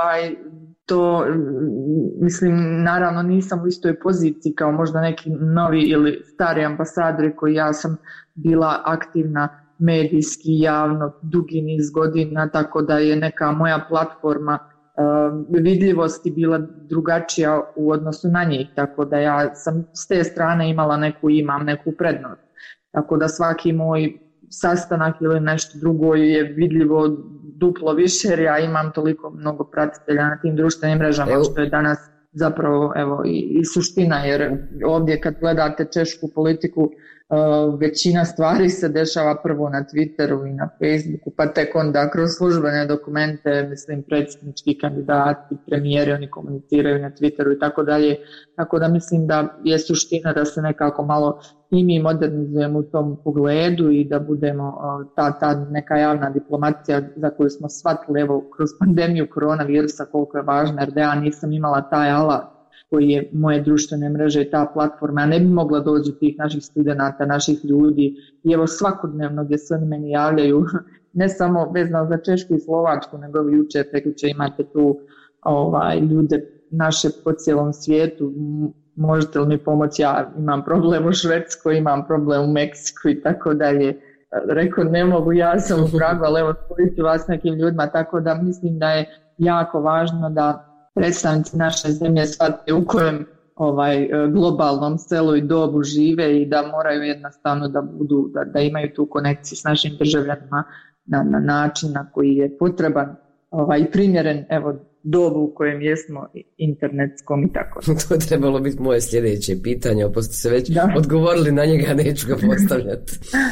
[SPEAKER 7] to, mislim, naravno nisam u istoj poziciji kao možda neki novi ili stari ambasadori koji ja sam bila aktivna medijski, javno, dugi niz godina, tako da je neka moja platforma vidljivosti bila drugačija u odnosu na njih, tako da ja sam s te strane imam neku prednost. Tako da svaki moj sastanak ili nešto drugo je vidljivo duplo više jer ja imam toliko mnogo pratitelja na tim društvenim mrežama što je danas zapravo i suština, jer ovdje kad gledate češku politiku većina stvari se dešava prvo na Twitteru i na Facebooku, pa tek onda kroz službene dokumente, mislim predsjednički kandidati, premijeri, oni komuniciraju na Twitteru i tako dalje, tako da mislim da je suština da se nekako malo i mi modernizujemo u tom pogledu i da budemo ta neka javna diplomacija za koju smo shvatili kroz pandemiju koronavirusa koliko je važna, jer da ja nisam imala taj alat koji je moje društvene mreže i ta platforma, ja ne bi mogla doći tih naših studenata, naših ljudi i evo svakodnevno gdje se oni meni javljaju, ne samo vezano za Češku i Slovačku, nego jučer, prekjučer imate tu ljude naše po cijelom svijetu, možete li mi pomoći, ja imam problem u Švedskoj, imam problem u Meksiku i tako dalje. Rekao, ne mogu, ja sam u Pragu, ali evo spojiti vas nekim ljudima, tako da mislim da je jako važno da predstavnici naše zemlje shvate u kojem globalnom selu i dobu žive i da moraju jednostavno da budu, da imaju tu konekciju s našim državljanima na način na koji je potreban i primjeren dobu u kojem jesmo internetskom i tako.
[SPEAKER 2] To je trebalo biti moje sljedeće pitanje, pošto ste već odgovorili na njega, neću ga postavljati.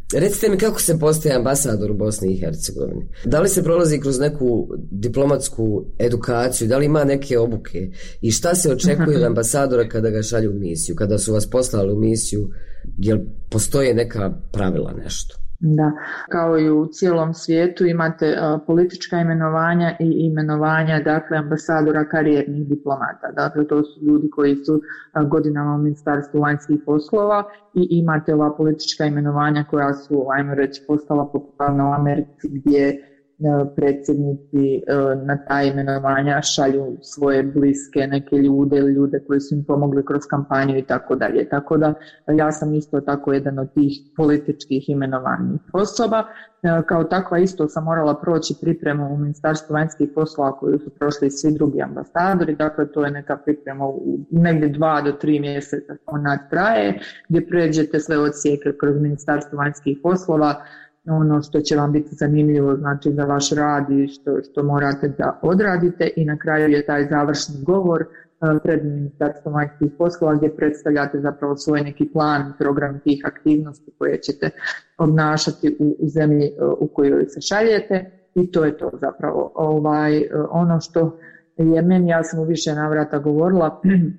[SPEAKER 2] Recite mi kako se postaje ambasador u Bosni i Hercegovini? Da li se prolazi kroz neku diplomatsku edukaciju? Da li ima neke obuke? I šta se očekuje od ambasadora kada ga šalju u misiju? Kada su vas poslali u misiju, jel postoje neka pravila, nešto?
[SPEAKER 7] Da, kao i u cijelom svijetu imate politička imenovanja i imenovanja, dakle, ambasadora karijernih diplomata. Dakle, to su ljudi koji su godinama u Ministarstvu vanjskih poslova i imate ova politička imenovanja koja su, ajmo reći, postala popularna u Americi gdje predsjednici na ta imenovanja šalju svoje bliske neke ljude ili ljude koji su im pomogli kroz kampanju i tako dalje. Tako da ja sam isto tako jedan od tih političkih imenovanih osoba. Kao takva isto sam morala proći pripremu u Ministarstvu vanjskih poslova koju su prošli svi drugi ambasadori. Dakle, to je neka priprema u negdje 2 do 3 mjeseca ona traje, gdje pređete sve odsjeke kroz Ministarstvo vanjskih poslova, ono što će vam biti zanimljivo, znači za vaš rad i što morate da odradite, i na kraju je taj završni govor pred Ministarstvom vanjskih poslova gdje predstavljate zapravo svoj neki plan, program tih aktivnosti koje ćete obnašati u zemlji u kojoj se šaljete, i to je to zapravo. Ono što je meni, ja sam u više navrata govorila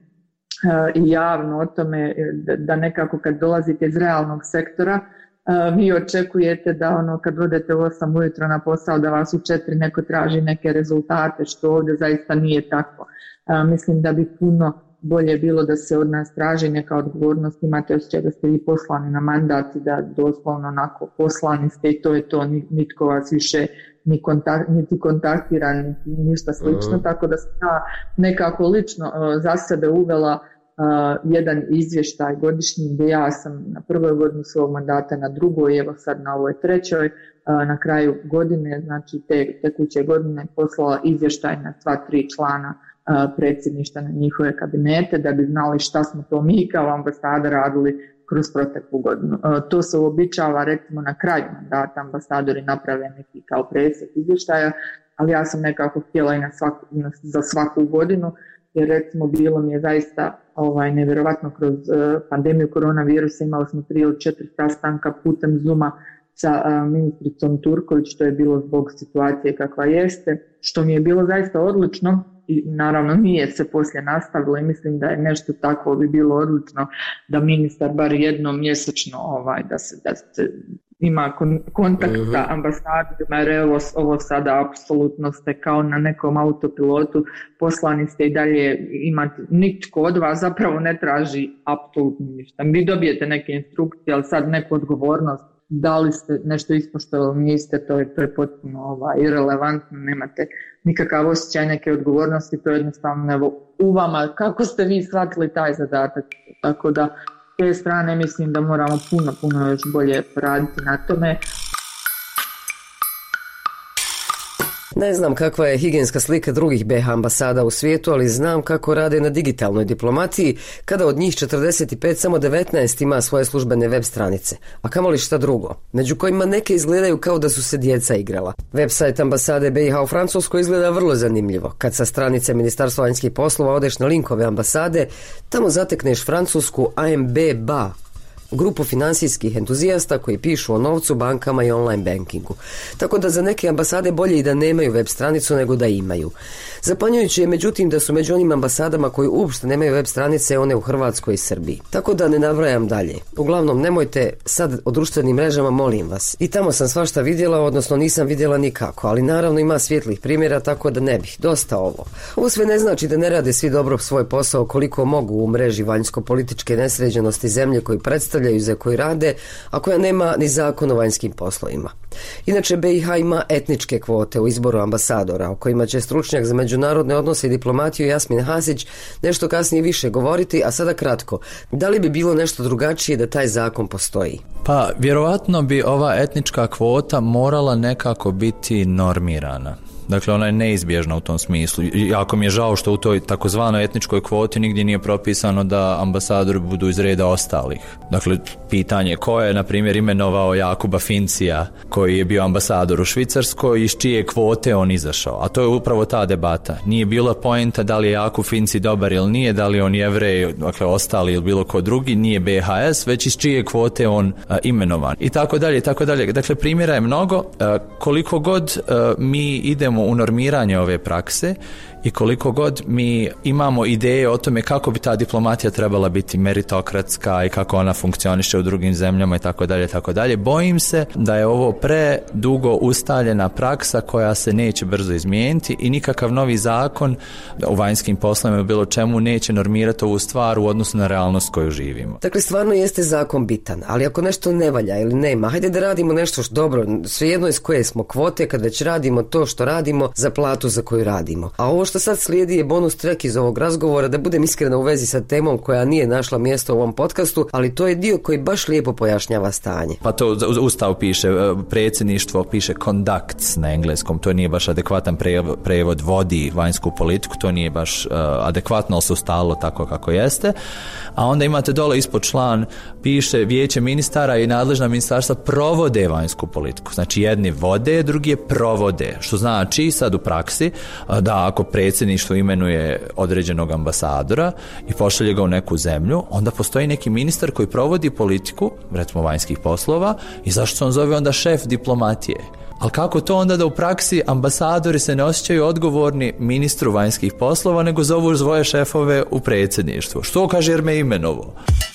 [SPEAKER 7] i javno o tome, da nekako kad dolazite iz realnog sektora, vi očekujete da ono kad odete u 8 ujutro na posao da vas u 4 neko traži neke rezultate, što ovdje zaista nije tako. Mislim da bi puno bolje bilo da se od nas traži neka odgovornost, imate osjećaj da ste vi poslani na mandat i da doslovno onako poslani ste i to je to, nitko vas više niti kontaktira, niti ništa slično, tako da sam ja nekako lično za sebe uvela jedan izvještaj godišnji gdje ja sam na prvoj godini svog mandata, na drugoj, evo sad na ovoj trećoj, na kraju godine, znači te tekuće godine, poslala izvještaj na sva 3 člana predsjedništva na njihove kabinete, da bi znali šta smo to mi kao ambasada radili kroz proteklu godinu. To se uobičava, recimo na kraju mandata ambasadori naprave neki kao presjek izvještaja, ali ja sam nekako htjela i za svaku godinu, jer recimo bilo mi je zaista nevjerovatno kroz pandemiju koronavirusa, imali smo 3 ili 4 sastanka putem Zooma sa ministricom Turković, to je bilo zbog situacije kakva jeste, što mi je bilo zaista odlično i naravno nije se poslije nastavilo i mislim da je nešto tako bi bilo odlično da ministar bar jednom mjesečno da se ima kontakt sa ambasadorima, jer ovo sada apsolutno ste kao na nekom autopilotu, poslani ste i dalje imate, nitko od vas zapravo ne traži apsolutno ništa. Vi dobijete neke instrukcije, ali sad neku odgovornost, da li ste nešto ispoštovali, niste, to je potpuno irelevantno, nemate nikakav osjećaj neke odgovornosti, to je jednostavno u vama, kako ste vi shvatili taj zadatak, tako da s te strane mislim da moramo puno još bolje poraditi na tome.
[SPEAKER 2] Ne znam kakva je higijenska slika drugih BiH ambasada u svijetu, ali znam kako rade na digitalnoj diplomatiji, kada od njih 45 samo 19 ima svoje službene web stranice, a kamoli šta drugo, među kojima neke izgledaju kao da su se djeca igrala. Website ambasade BiH u Francuskoj izgleda vrlo zanimljivo. Kad sa stranice Ministarstva vanjskih poslova odeš na linkove ambasade, tamo zatekneš francusku AMB-BA, grupu finansijskih entuzijasta koji pišu o novcu, bankama i online bankingu. Tako da za neke ambasade bolje i da nemaju web stranicu nego da imaju. Zapanjujuće je međutim da su među onim ambasadama koji uopšte nemaju web stranice one u Hrvatskoj i Srbiji. Tako da ne nabrajam dalje. Uglavnom nemojte sad o društvenim mrežama, molim vas. I tamo sam svašta vidjela, odnosno nisam vidjela nikako, ali naravno ima svijetlih primjera, tako da ne bih. Dosta ovo. Ovo sve ne znači da ne rade svi dobro svoj posao koliko mogu u mreži vanjsko-političke nesređenosti zemlje koji predstavljaju, za koji rade, a koja nema ni zakon o vanjskim poslovima. Inače, BiH ima etničke kvote u izboru ambasadora, o kojima će stručnjak za međunarodne odnose i diplomatiju Jasmin Hasić nešto kasnije više govoriti, a sada kratko. Da li bi bilo nešto drugačije da taj zakon postoji?
[SPEAKER 8] Pa, vjerovatno bi ova etnička kvota morala nekako biti normirana. Dakle, ona je neizbježna u tom smislu. Jako mi je žao što u toj takozvanoj etničkoj kvoti nigdje nije propisano da ambasadori budu iz reda ostalih. Dakle, pitanje ko je, na primjer, imenovao Jakuba Fincija, koji je bio ambasador u Švicarskoj, iz čije kvote on izašao. A to je upravo ta debata. Nije bila poenta da li je Jakub Finci dobar ili nije, da li on Jevrej, dakle, ostali ili bilo ko drugi, nije BHS, već iz čije kvote on imenovan. I tako dalje, i tako dalje. Dakle, primjera je mnogo. Koliko god mi idemo u normiranje ove prakse i koliko god mi imamo ideje o tome kako bi ta diplomatija trebala biti meritokratska i kako ona funkcioniše u drugim zemljama i tako dalje, bojim se da je ovo predugo ustaljena praksa koja se neće brzo izmijeniti i nikakav novi zakon u vanjskim poslovima bilo čemu neće normirati ovu stvar u odnosu na realnost koju živimo.
[SPEAKER 2] Dakle, stvarno jeste zakon bitan, ali ako nešto ne valja ili nema, hajde da radimo nešto što dobro, svejedno iz koje smo kvote, kad već radimo to što radimo za platu za koju radimo. A ovo što sad slijedi je bonus track iz ovog razgovora, da budem iskrena u vezi sa temom koja nije našla mjesto u ovom podcastu, ali to je dio koji baš lijepo pojašnjava stanje.
[SPEAKER 8] Pa to Ustav piše, predsjedništvo piše conducts na engleskom, to nije baš adekvatan prevod, vodi vanjsku politiku, to nije baš adekvatno, ali se ustalo tako kako jeste. A onda imate dole ispod član, piše vijeće ministara i nadležna ministarstva provode vanjsku politiku. Znači jedni vode, drugi je provode, što znači sad u praksi da ako predsjedništvo imenuje određenog ambasadora i pošalje ga u neku zemlju, onda postoji neki ministar koji provodi politiku, recimo vanjskih poslova, i zašto se on zove onda šef diplomatije? Ali kako to onda da u praksi ambasadori se ne osjećaju odgovorni ministru vanjskih poslova, nego zovu svoje šefove u predsjedništvu? Što kaže jer me imenovo?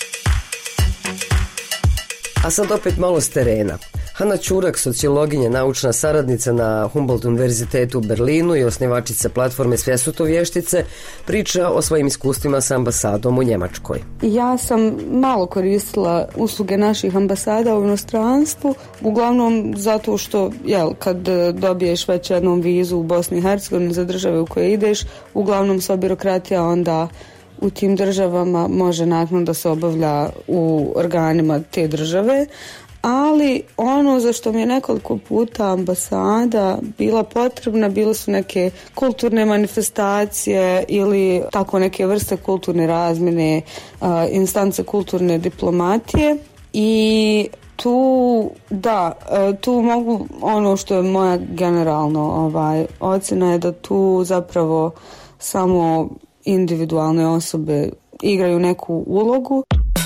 [SPEAKER 2] A sad opet malo s terena. Hana Čurak, sociologinja, naučna saradnica na Humboldt univerzitetu u Berlinu i osnivačica platforme Svjesutovještice, priča o svojim iskustvima sa ambasadom u Njemačkoj.
[SPEAKER 10] Ja sam malo koristila usluge naših ambasada u inostranstvu, uglavnom zato što kad dobiješ već jednom vizu u Bosni i Hercegovini za države u koje ideš, uglavnom sva birokratija onda u tim državama može nakon da se obavlja u organima te države. Ali ono za što mi je nekoliko puta ambasada bila potrebna, bile su neke kulturne manifestacije ili tako neke vrste kulturne razmjene, instance kulturne diplomatije. I tu mogu, ono što je moja generalno ocjena je da tu zapravo samo individualne osobe igraju neku ulogu.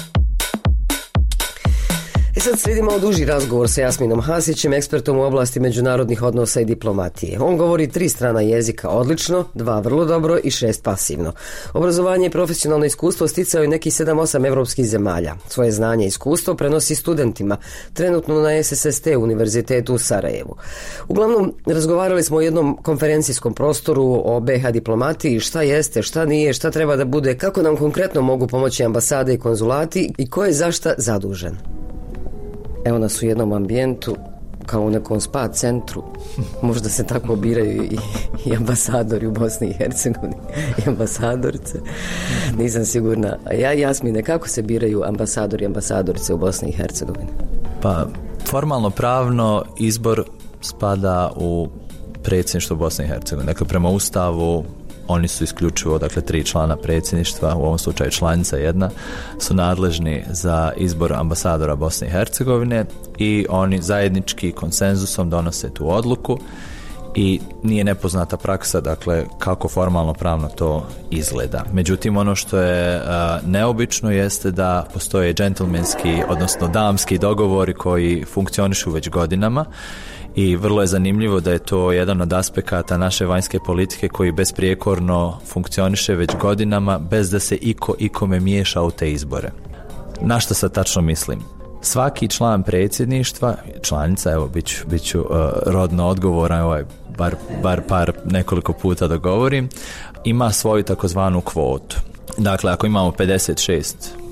[SPEAKER 2] I sad slijedi malo duži razgovor sa Jasminom Hasićem, ekspertom u oblasti međunarodnih odnosa i diplomatije. On govori 3 strana jezika odlično, 2 vrlo dobro i 6 pasivno. Obrazovanje i profesionalno iskustvo sticao je nekih 7-8 evropskih zemalja. Svoje znanje i iskustvo prenosi studentima, trenutno na SSST univerzitetu u Sarajevu. Uglavnom, razgovarali smo o jednom konferencijskom prostoru o BiH diplomatiji, šta jeste, šta nije, šta treba da bude, kako nam konkretno mogu pomoći ambasade i konzulati i ko je za šta zadužen. Evo nas u jednom ambijentu, kao u nekom spa centru. Možda se tako biraju i ambasadori u Bosni i Hercegovini i ambasadorice. Nisam sigurna. A Jasmine, kako se biraju ambasadori i ambasadorice u Bosni i Hercegovini?
[SPEAKER 8] Pa, formalno pravno izbor spada u predsjedništvo Bosne i Hercegovine. Dakle, prema Ustavu oni su isključivo, 3 člana predsjedništva, u ovom slučaju članica jedna, su nadležni za izbor ambasadora Bosne i Hercegovine i oni zajednički konsenzusom donose tu odluku i nije nepoznata praksa, kako formalno pravno to izgleda. Međutim, ono što je neobično jeste da postoje džentlmenski, odnosno damski dogovori koji funkcionišu već godinama. I vrlo je zanimljivo da je to jedan od aspekata naše vanjske politike koji besprijekorno funkcioniše već godinama bez da se ikome miješa u te izbore. Na što sad tačno mislim? Svaki član predsjedništva, članica, evo bit ću rodno odgovoran, bar par nekoliko puta da govorim, ima svoju takozvanu kvotu. Dakle, ako imamo 56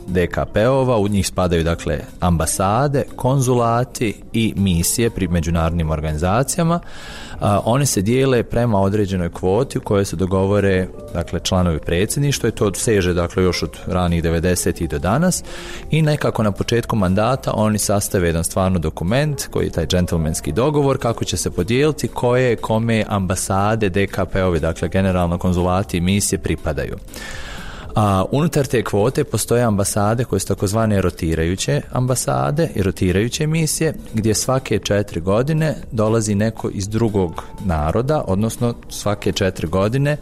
[SPEAKER 8] DKP-ova, u njih spadaju dakle ambasade, konzulati i misije pri međunarodnim organizacijama. One se dijele prema određenoj kvoti u kojoj se dogovore dakle članovi predsjedništva i to seže dakle još od ranih 90-ih do danas i nekako na početku mandata oni sastave jedan stvarno dokument koji je taj džentlmenski dogovor kako će se podijeliti koje kome ambasade DKP-ovi, dakle generalno konzulati i misije pripadaju. Unutar te kvote postoje ambasade koje su takozvane rotirajuće ambasade i rotirajuće misije gdje svake 4 godine dolazi neko iz drugog naroda, odnosno svake 4 godine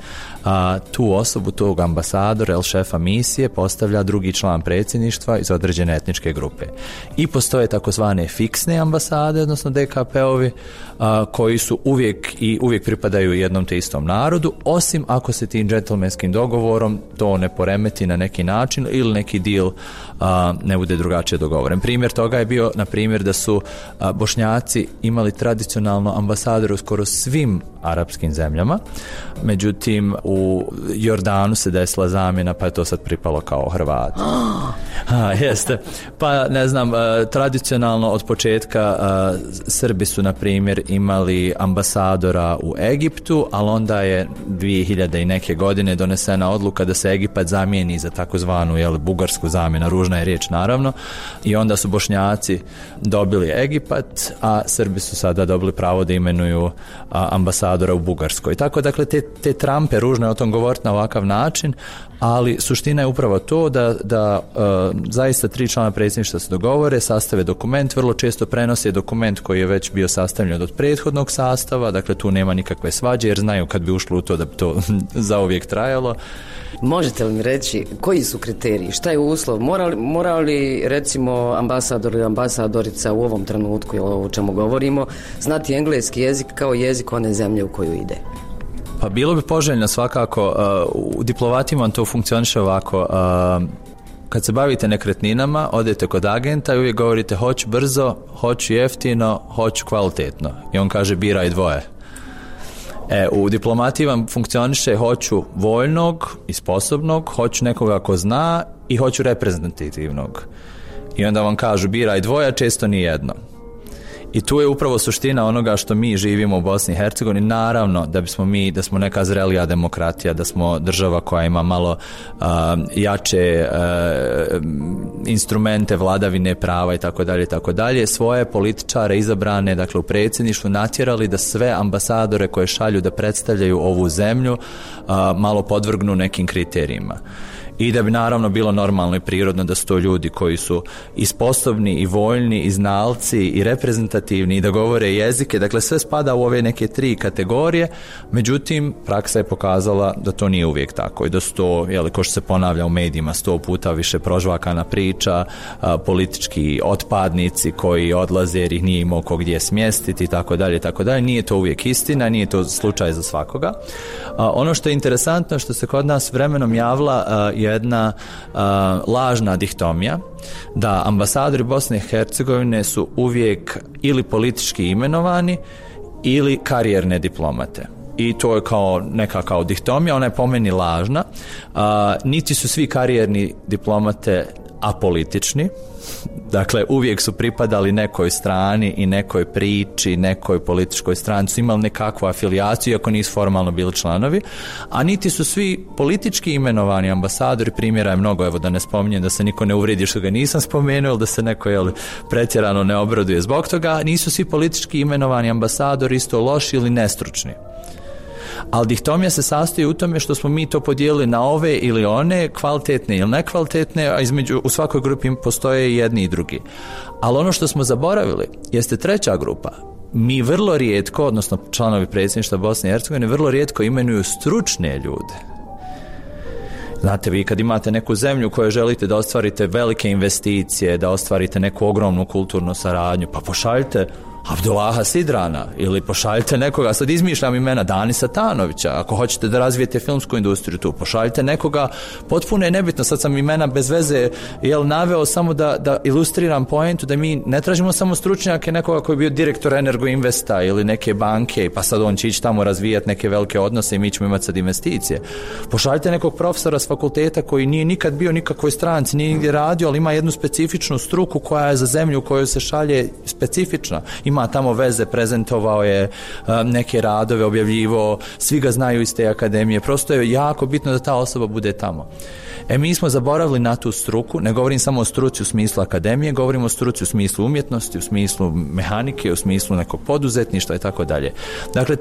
[SPEAKER 8] tu osobu, tog ambasadora ili šefa misije postavlja drugi član predsjedništva iz određene etničke grupe. I postoje takozvane fiksne ambasade, odnosno DKP-ovi koji su uvijek pripadaju jednom te istom narodu, osim ako se tim džentlmenskim dogovorom to ne poremeti na neki način ili neki deal ne bude drugačije dogovoren. Primjer toga je bio, na primjer, da su Bošnjaci imali tradicionalno ambasadore u skoro svim arapskim zemljama, međutim u Jordanu se desila zamjena pa je to sad pripalo kao Hrvati. Jeste. Pa ne znam, tradicionalno od početka Srbi su na primjer imali ambasadora u Egiptu, ali onda je 2000 i neke godine donesena odluka da se Egipat zamijeni za takozvanu bugarsku zamjenu, ružna je riječ naravno, i onda su Bošnjaci dobili Egipat, a Srbi su sada dobili pravo da imenuju ambasadora u Bugarskoj. Tako dakle te trampe ružno je o tom govoriti na ovakav način, ali suština je upravo to da zaista 3 člana predsjedništva se dogovore, sastave dokument, vrlo često prenose dokument koji je već bio sastavljen od prethodnog sastava, dakle tu nema nikakve svađe jer znaju kad bi ušlo u to da bi to zauvijek trajalo.
[SPEAKER 2] Možete li mi reći koji su kriteriji, šta je uslov, mora li recimo ambasador ili ambasadorica u ovom trenutku ili o čemu govorimo znati engleski jezik kao jezik one zemlje u koju ide?
[SPEAKER 8] Pa bilo bi poželjno svakako, u diplomatima to funkcioniše ovako, kad se bavite nekretninama, odete kod agenta i uvijek govorite hoću brzo, hoću jeftino, hoću kvalitetno i on kaže biraj dvoje. U diplomatiji vam funkcioniše hoću voljnog i sposobnog, hoću nekoga ko zna i hoću reprezentativnog. I onda vam kažu biraj dvoje, često ni jedno. I tu je upravo suština onoga što mi živimo u Bosni i Hercegovini. Naravno da smo neka zrelija demokratija, da smo država koja ima malo jače instrumente vladavine prava i tako dalje, svoje političare izabrane dakle u predsjedništvu natjerali da sve ambasadore koje šalju da predstavljaju ovu zemlju malo podvrgnu nekim kriterijima. I da bi naravno bilo normalno i prirodno da su to ljudi koji su i sposobni i voljni i znalci i reprezentativni i da govore jezike, dakle sve spada u ove neke 3 kategorije, međutim praksa je pokazala da to nije uvijek tako i da su to, ko što se ponavlja u medijima 100 puta više prožvakana priča, politički otpadnici koji odlaze jer ih nije imao ko gdje smjestiti i tako dalje, nije to uvijek istina, nije to slučaj za svakoga. Ono što je interesantno što se kod nas vremenom javila jedna lažna dihtomija da ambasadori Bosne i Hercegovine su uvijek ili politički imenovani ili karijerne diplomate. I to je kao dihtomija, ona je po meni lažna. Niti su svi karijerni diplomate apolitični, dakle uvijek su pripadali nekoj strani i nekoj priči, nekoj političkoj stranci, su imali nekakvu afilijaciju iako nisu formalno bili članovi, a niti su svi politički imenovani ambasadori, primjera je mnogo, evo da ne spominjem da se niko ne uvredi što ga nisam spomenuo, da se neko pretjerano ne obraduje zbog toga, nisu svi politički imenovani ambasadori isto loši ili nestručni. Ali dihtomija se sastoji u tome što smo mi to podijelili na ove ili one, kvalitetne ili nekvalitetne, a u svakoj grupi postoje i jedni i drugi. Ali ono što smo zaboravili jeste treća grupa. Mi vrlo rijetko, odnosno članovi predsjedništva Bosne i Hercegovine, vrlo rijetko imenuju stručne ljude. Znate, vi kad imate neku zemlju u kojoj želite da ostvarite velike investicije, da ostvarite neku ogromnu kulturnu saradnju, pa pošaljite Abdullaha Sidrana ili pošaljite nekoga, sad izmišljam imena, Dani Satanovića, ako hoćete da razvijete filmsku industriju tu, pošaljite nekoga, potpuno je nebitno, sad sam imena bez veze naveo samo da ilustriram poentu, da mi ne tražimo samo stručnjake nekoga koji je bio direktor Energoinvesta ili neke banke, pa sad on će ići tamo razvijati neke velike odnose i mi ćemo imati sad investicije. Pošaljite nekog profesora s fakulteta koji nije nikad bio nikakvoj stranci, nije nigdje radio, ali ima jednu specifičnu struku koja je za zemlju u kojoj se šalje specifična. Ima tamo veze, prezentovao je neke radove, objavljivo, svi ga znaju iz te akademije, prosto je jako bitno da ta osoba bude tamo. Mi smo zaboravili na tu struku, ne govorim samo o struci u smislu akademije, govorim o struci u smislu umjetnosti, u smislu mehanike, u smislu nekog poduzetništva i tako dalje. Dakle,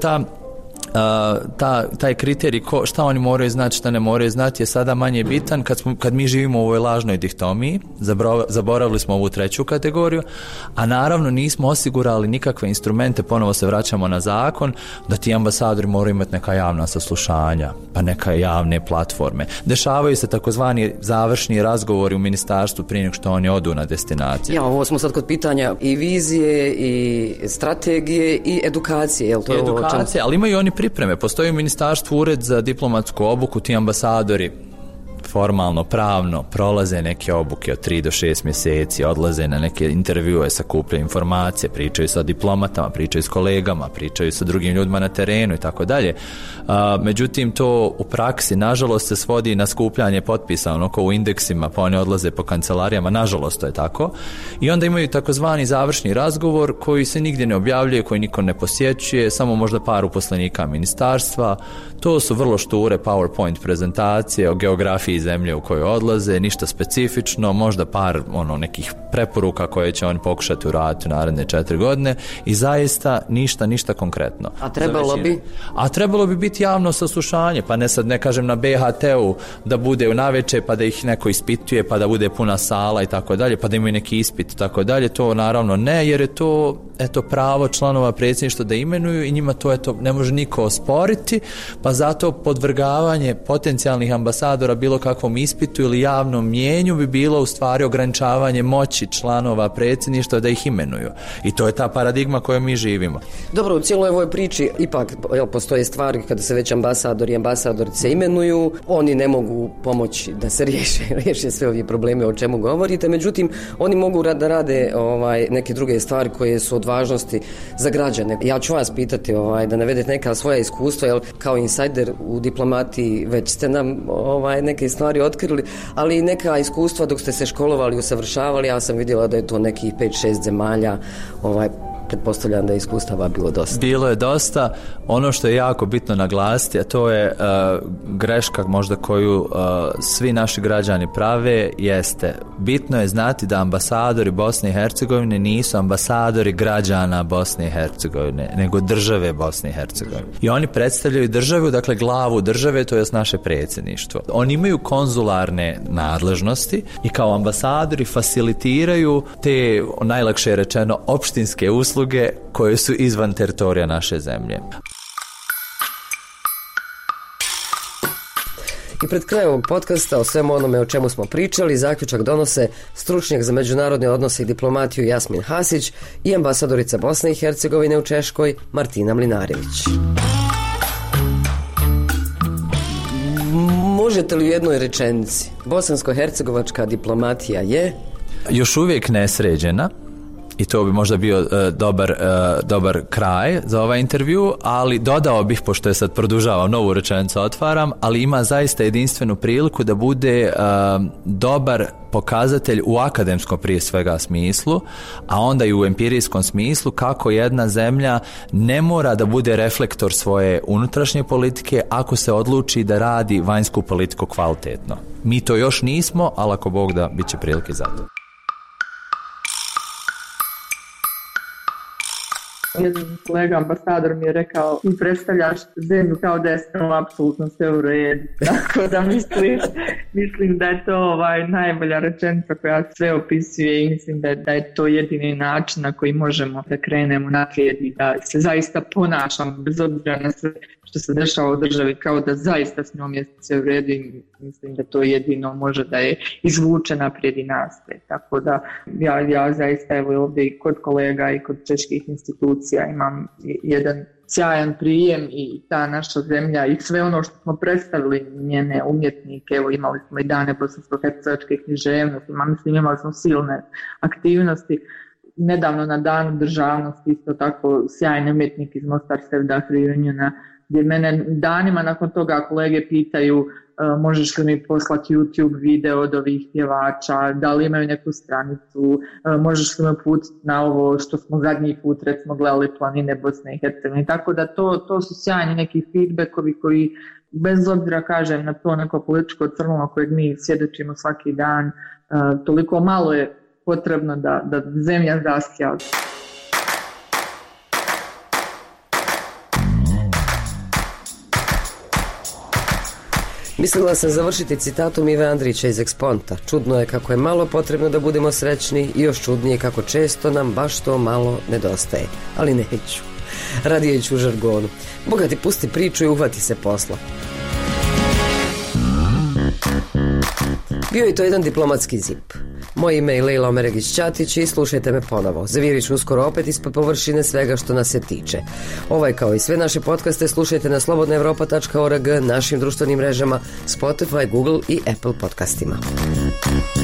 [SPEAKER 8] taj kriterij šta oni moraju znati, šta ne moraju znati je sada manje bitan kad mi živimo u ovoj lažnoj dihtomiji, zaboravili smo ovu treću kategoriju, a naravno nismo osigurali nikakve instrumente, ponovo se vraćamo na zakon, da ti ambasadori moraju imati neka javna saslušanja, pa neka javne platforme. Dešavaju se takozvani završni razgovori u ministarstvu prije nego što oni odu na destinaciju.
[SPEAKER 2] Ja, ovo smo sad kod pitanja i vizije, i strategije, i edukacije. Jel to
[SPEAKER 8] edukacije, ali imaju oni pripreme. Postoji u ministarstvu ured za diplomatsku obuku, ti ambasadori formalno, pravno prolaze neke obuke od 3 do 6 mjeseci, odlaze na neke intervjue, sakupljaju informacije, pričaju sa diplomatama, pričaju s kolegama, pričaju sa drugim ljudima na terenu i tako dalje. Međutim, to u praksi nažalost se svodi na skupljanje potpisa, onako u indeksima, pa oni odlaze po kancelarijama, nažalost to je tako. I onda imaju takozvani završni razgovor koji se nigdje ne objavljuje, koji niko ne posjećuje, samo možda par uposlenika ministarstva. To su vrlo šture PowerPoint prezentacije o geografiji zemlje u kojoj odlaze, ništa specifično, možda par nekih preporuka koje će oni pokušati uraditi u naredne 4 godine i zaista ništa konkretno.
[SPEAKER 2] A
[SPEAKER 8] trebalo bi biti javno saslušanje, pa ne kažem na BHT-u da bude u naveče pa da ih neko ispituje, pa da bude puna sala i tako dalje, pa da imaju neki ispit i tako dalje, to naravno ne, jer je to pravo članova predsjedništva da imenuju i njima to ne može niko osporiti, pa zato podvrgavanje potencijalnih ambasadora bilo kakvom ispitu ili javnom mijenju bi bilo u stvari ograničavanje moći članova predsjedništva da ih imenuju. I to je ta paradigma koju mi živimo.
[SPEAKER 2] Dobro, u cijeloj ovoj priči ipak postoje stvari kada se već ambasadori i ambasadorice imenuju, oni ne mogu pomoći da se riješe sve ove probleme o čemu govorite, međutim oni mogu da rade neke druge stvari koje su od važnosti za građane. Ja ću vas pitati da navedete neka svoja iskustva, jer kao insajder u diplomatiji već ste nam neke stvari otkrili, ali i neka iskustva dok ste se školovali, usavršavali, ja sam vidjela da je to nekih 5-6 zemalja, pretpostavljam da je iskustava bilo dosta.
[SPEAKER 8] Bilo je dosta. Ono što je jako bitno naglasiti, a to je greška možda koju svi naši građani prave, jeste bitno je znati da ambasadori Bosne i Hercegovine nisu ambasadori građana Bosne i Hercegovine, nego države Bosne i Hercegovine. I oni predstavljaju državu, dakle glavu države, to je naše predsjedništvo. Oni imaju konzularne nadležnosti i kao ambasadori facilitiraju te, najlakše rečeno, opštinske usluge koje su izvan teritorija naše zemlje.
[SPEAKER 2] I pred krajem ovog podcasta o svemu onome o čemu smo pričali, zaključak donose stručnjak za međunarodne odnose i diplomatiju Jasmin Hasić i ambasadorica Bosne i Hercegovine u Češkoj Martina Mlinarević. Možete li u jednoj rečenici, bosansko-hercegovačka diplomatija je
[SPEAKER 8] još uvijek nesređena, i to bi možda bio dobar kraj za ovaj intervju, ali dodao bih, pošto je sad produžavam, novu rečenicu otvaram, ali ima zaista jedinstvenu priliku da bude dobar pokazatelj u akademskom prije svega smislu, a onda i u empirijskom smislu kako jedna zemlja ne mora da bude reflektor svoje unutrašnje politike ako se odluči da radi vanjsku politiku kvalitetno. Mi to još nismo, ali ako Bog da, bit će prilike za to.
[SPEAKER 7] Jedan kolega ambasador mi je rekao, ti predstavljaš zemlju kao da je apsolutno sve u redu. Tako da mislim da je to najbolja rečenica koja sve opisuje i mislim da je to jedini način na koji možemo da krenemo naprijed i da se zaista ponašamo bez obzira na sve što se dešava u državi, kao da zaista s njom je sve u redu i mislim da to jedino može da je izvuče naprijed i nastaje. Tako da ja zaista evo ovdje i kod kolega i kod čeških institucija imam jedan sjajan prijem i ta naša zemlja i sve ono što smo predstavili njene umjetnike, evo imali smo i dane bosansko-hercegovačke književnosti, imali smo silne aktivnosti. Nedavno na danu državnosti isto tako sjajni umjetnik iz Mostar Sevdah Reuniona, gdje mene danima nakon toga kolege pitaju možeš li mi poslati YouTube video od ovih pjevača, da li imaju neku stranicu, možeš li me putiti na ovo što smo zadnji put recimo gledali planine Bosne i Hercegovine. Tako da to su sjajni neki feedbackovi koji bez obzira kažem na to neko političko crno kojeg mi svjedočimo svaki dan, toliko malo je potrebno da zemlja zasja.
[SPEAKER 2] Mislila sam završiti citatom Ive Andrića iz Eksponta. Čudno je kako je malo potrebno da budemo srećni i još čudnije kako često nam baš to malo nedostaje. Ali neću. Radije ću u žargonu. Boga ti pusti priču i uhvati se posla. Bio je to jedan diplomatski zip. Moje ime je Lejla Omeregić-Ćatić i slušajte me ponovo. Zavirit ću uskoro opet ispod površine svega što nas se tiče. Ovaj kao i sve naše podcaste slušajte na slobodnaevropa.org, našim društvenim mrežama, Spotify, Google i Apple podcastima.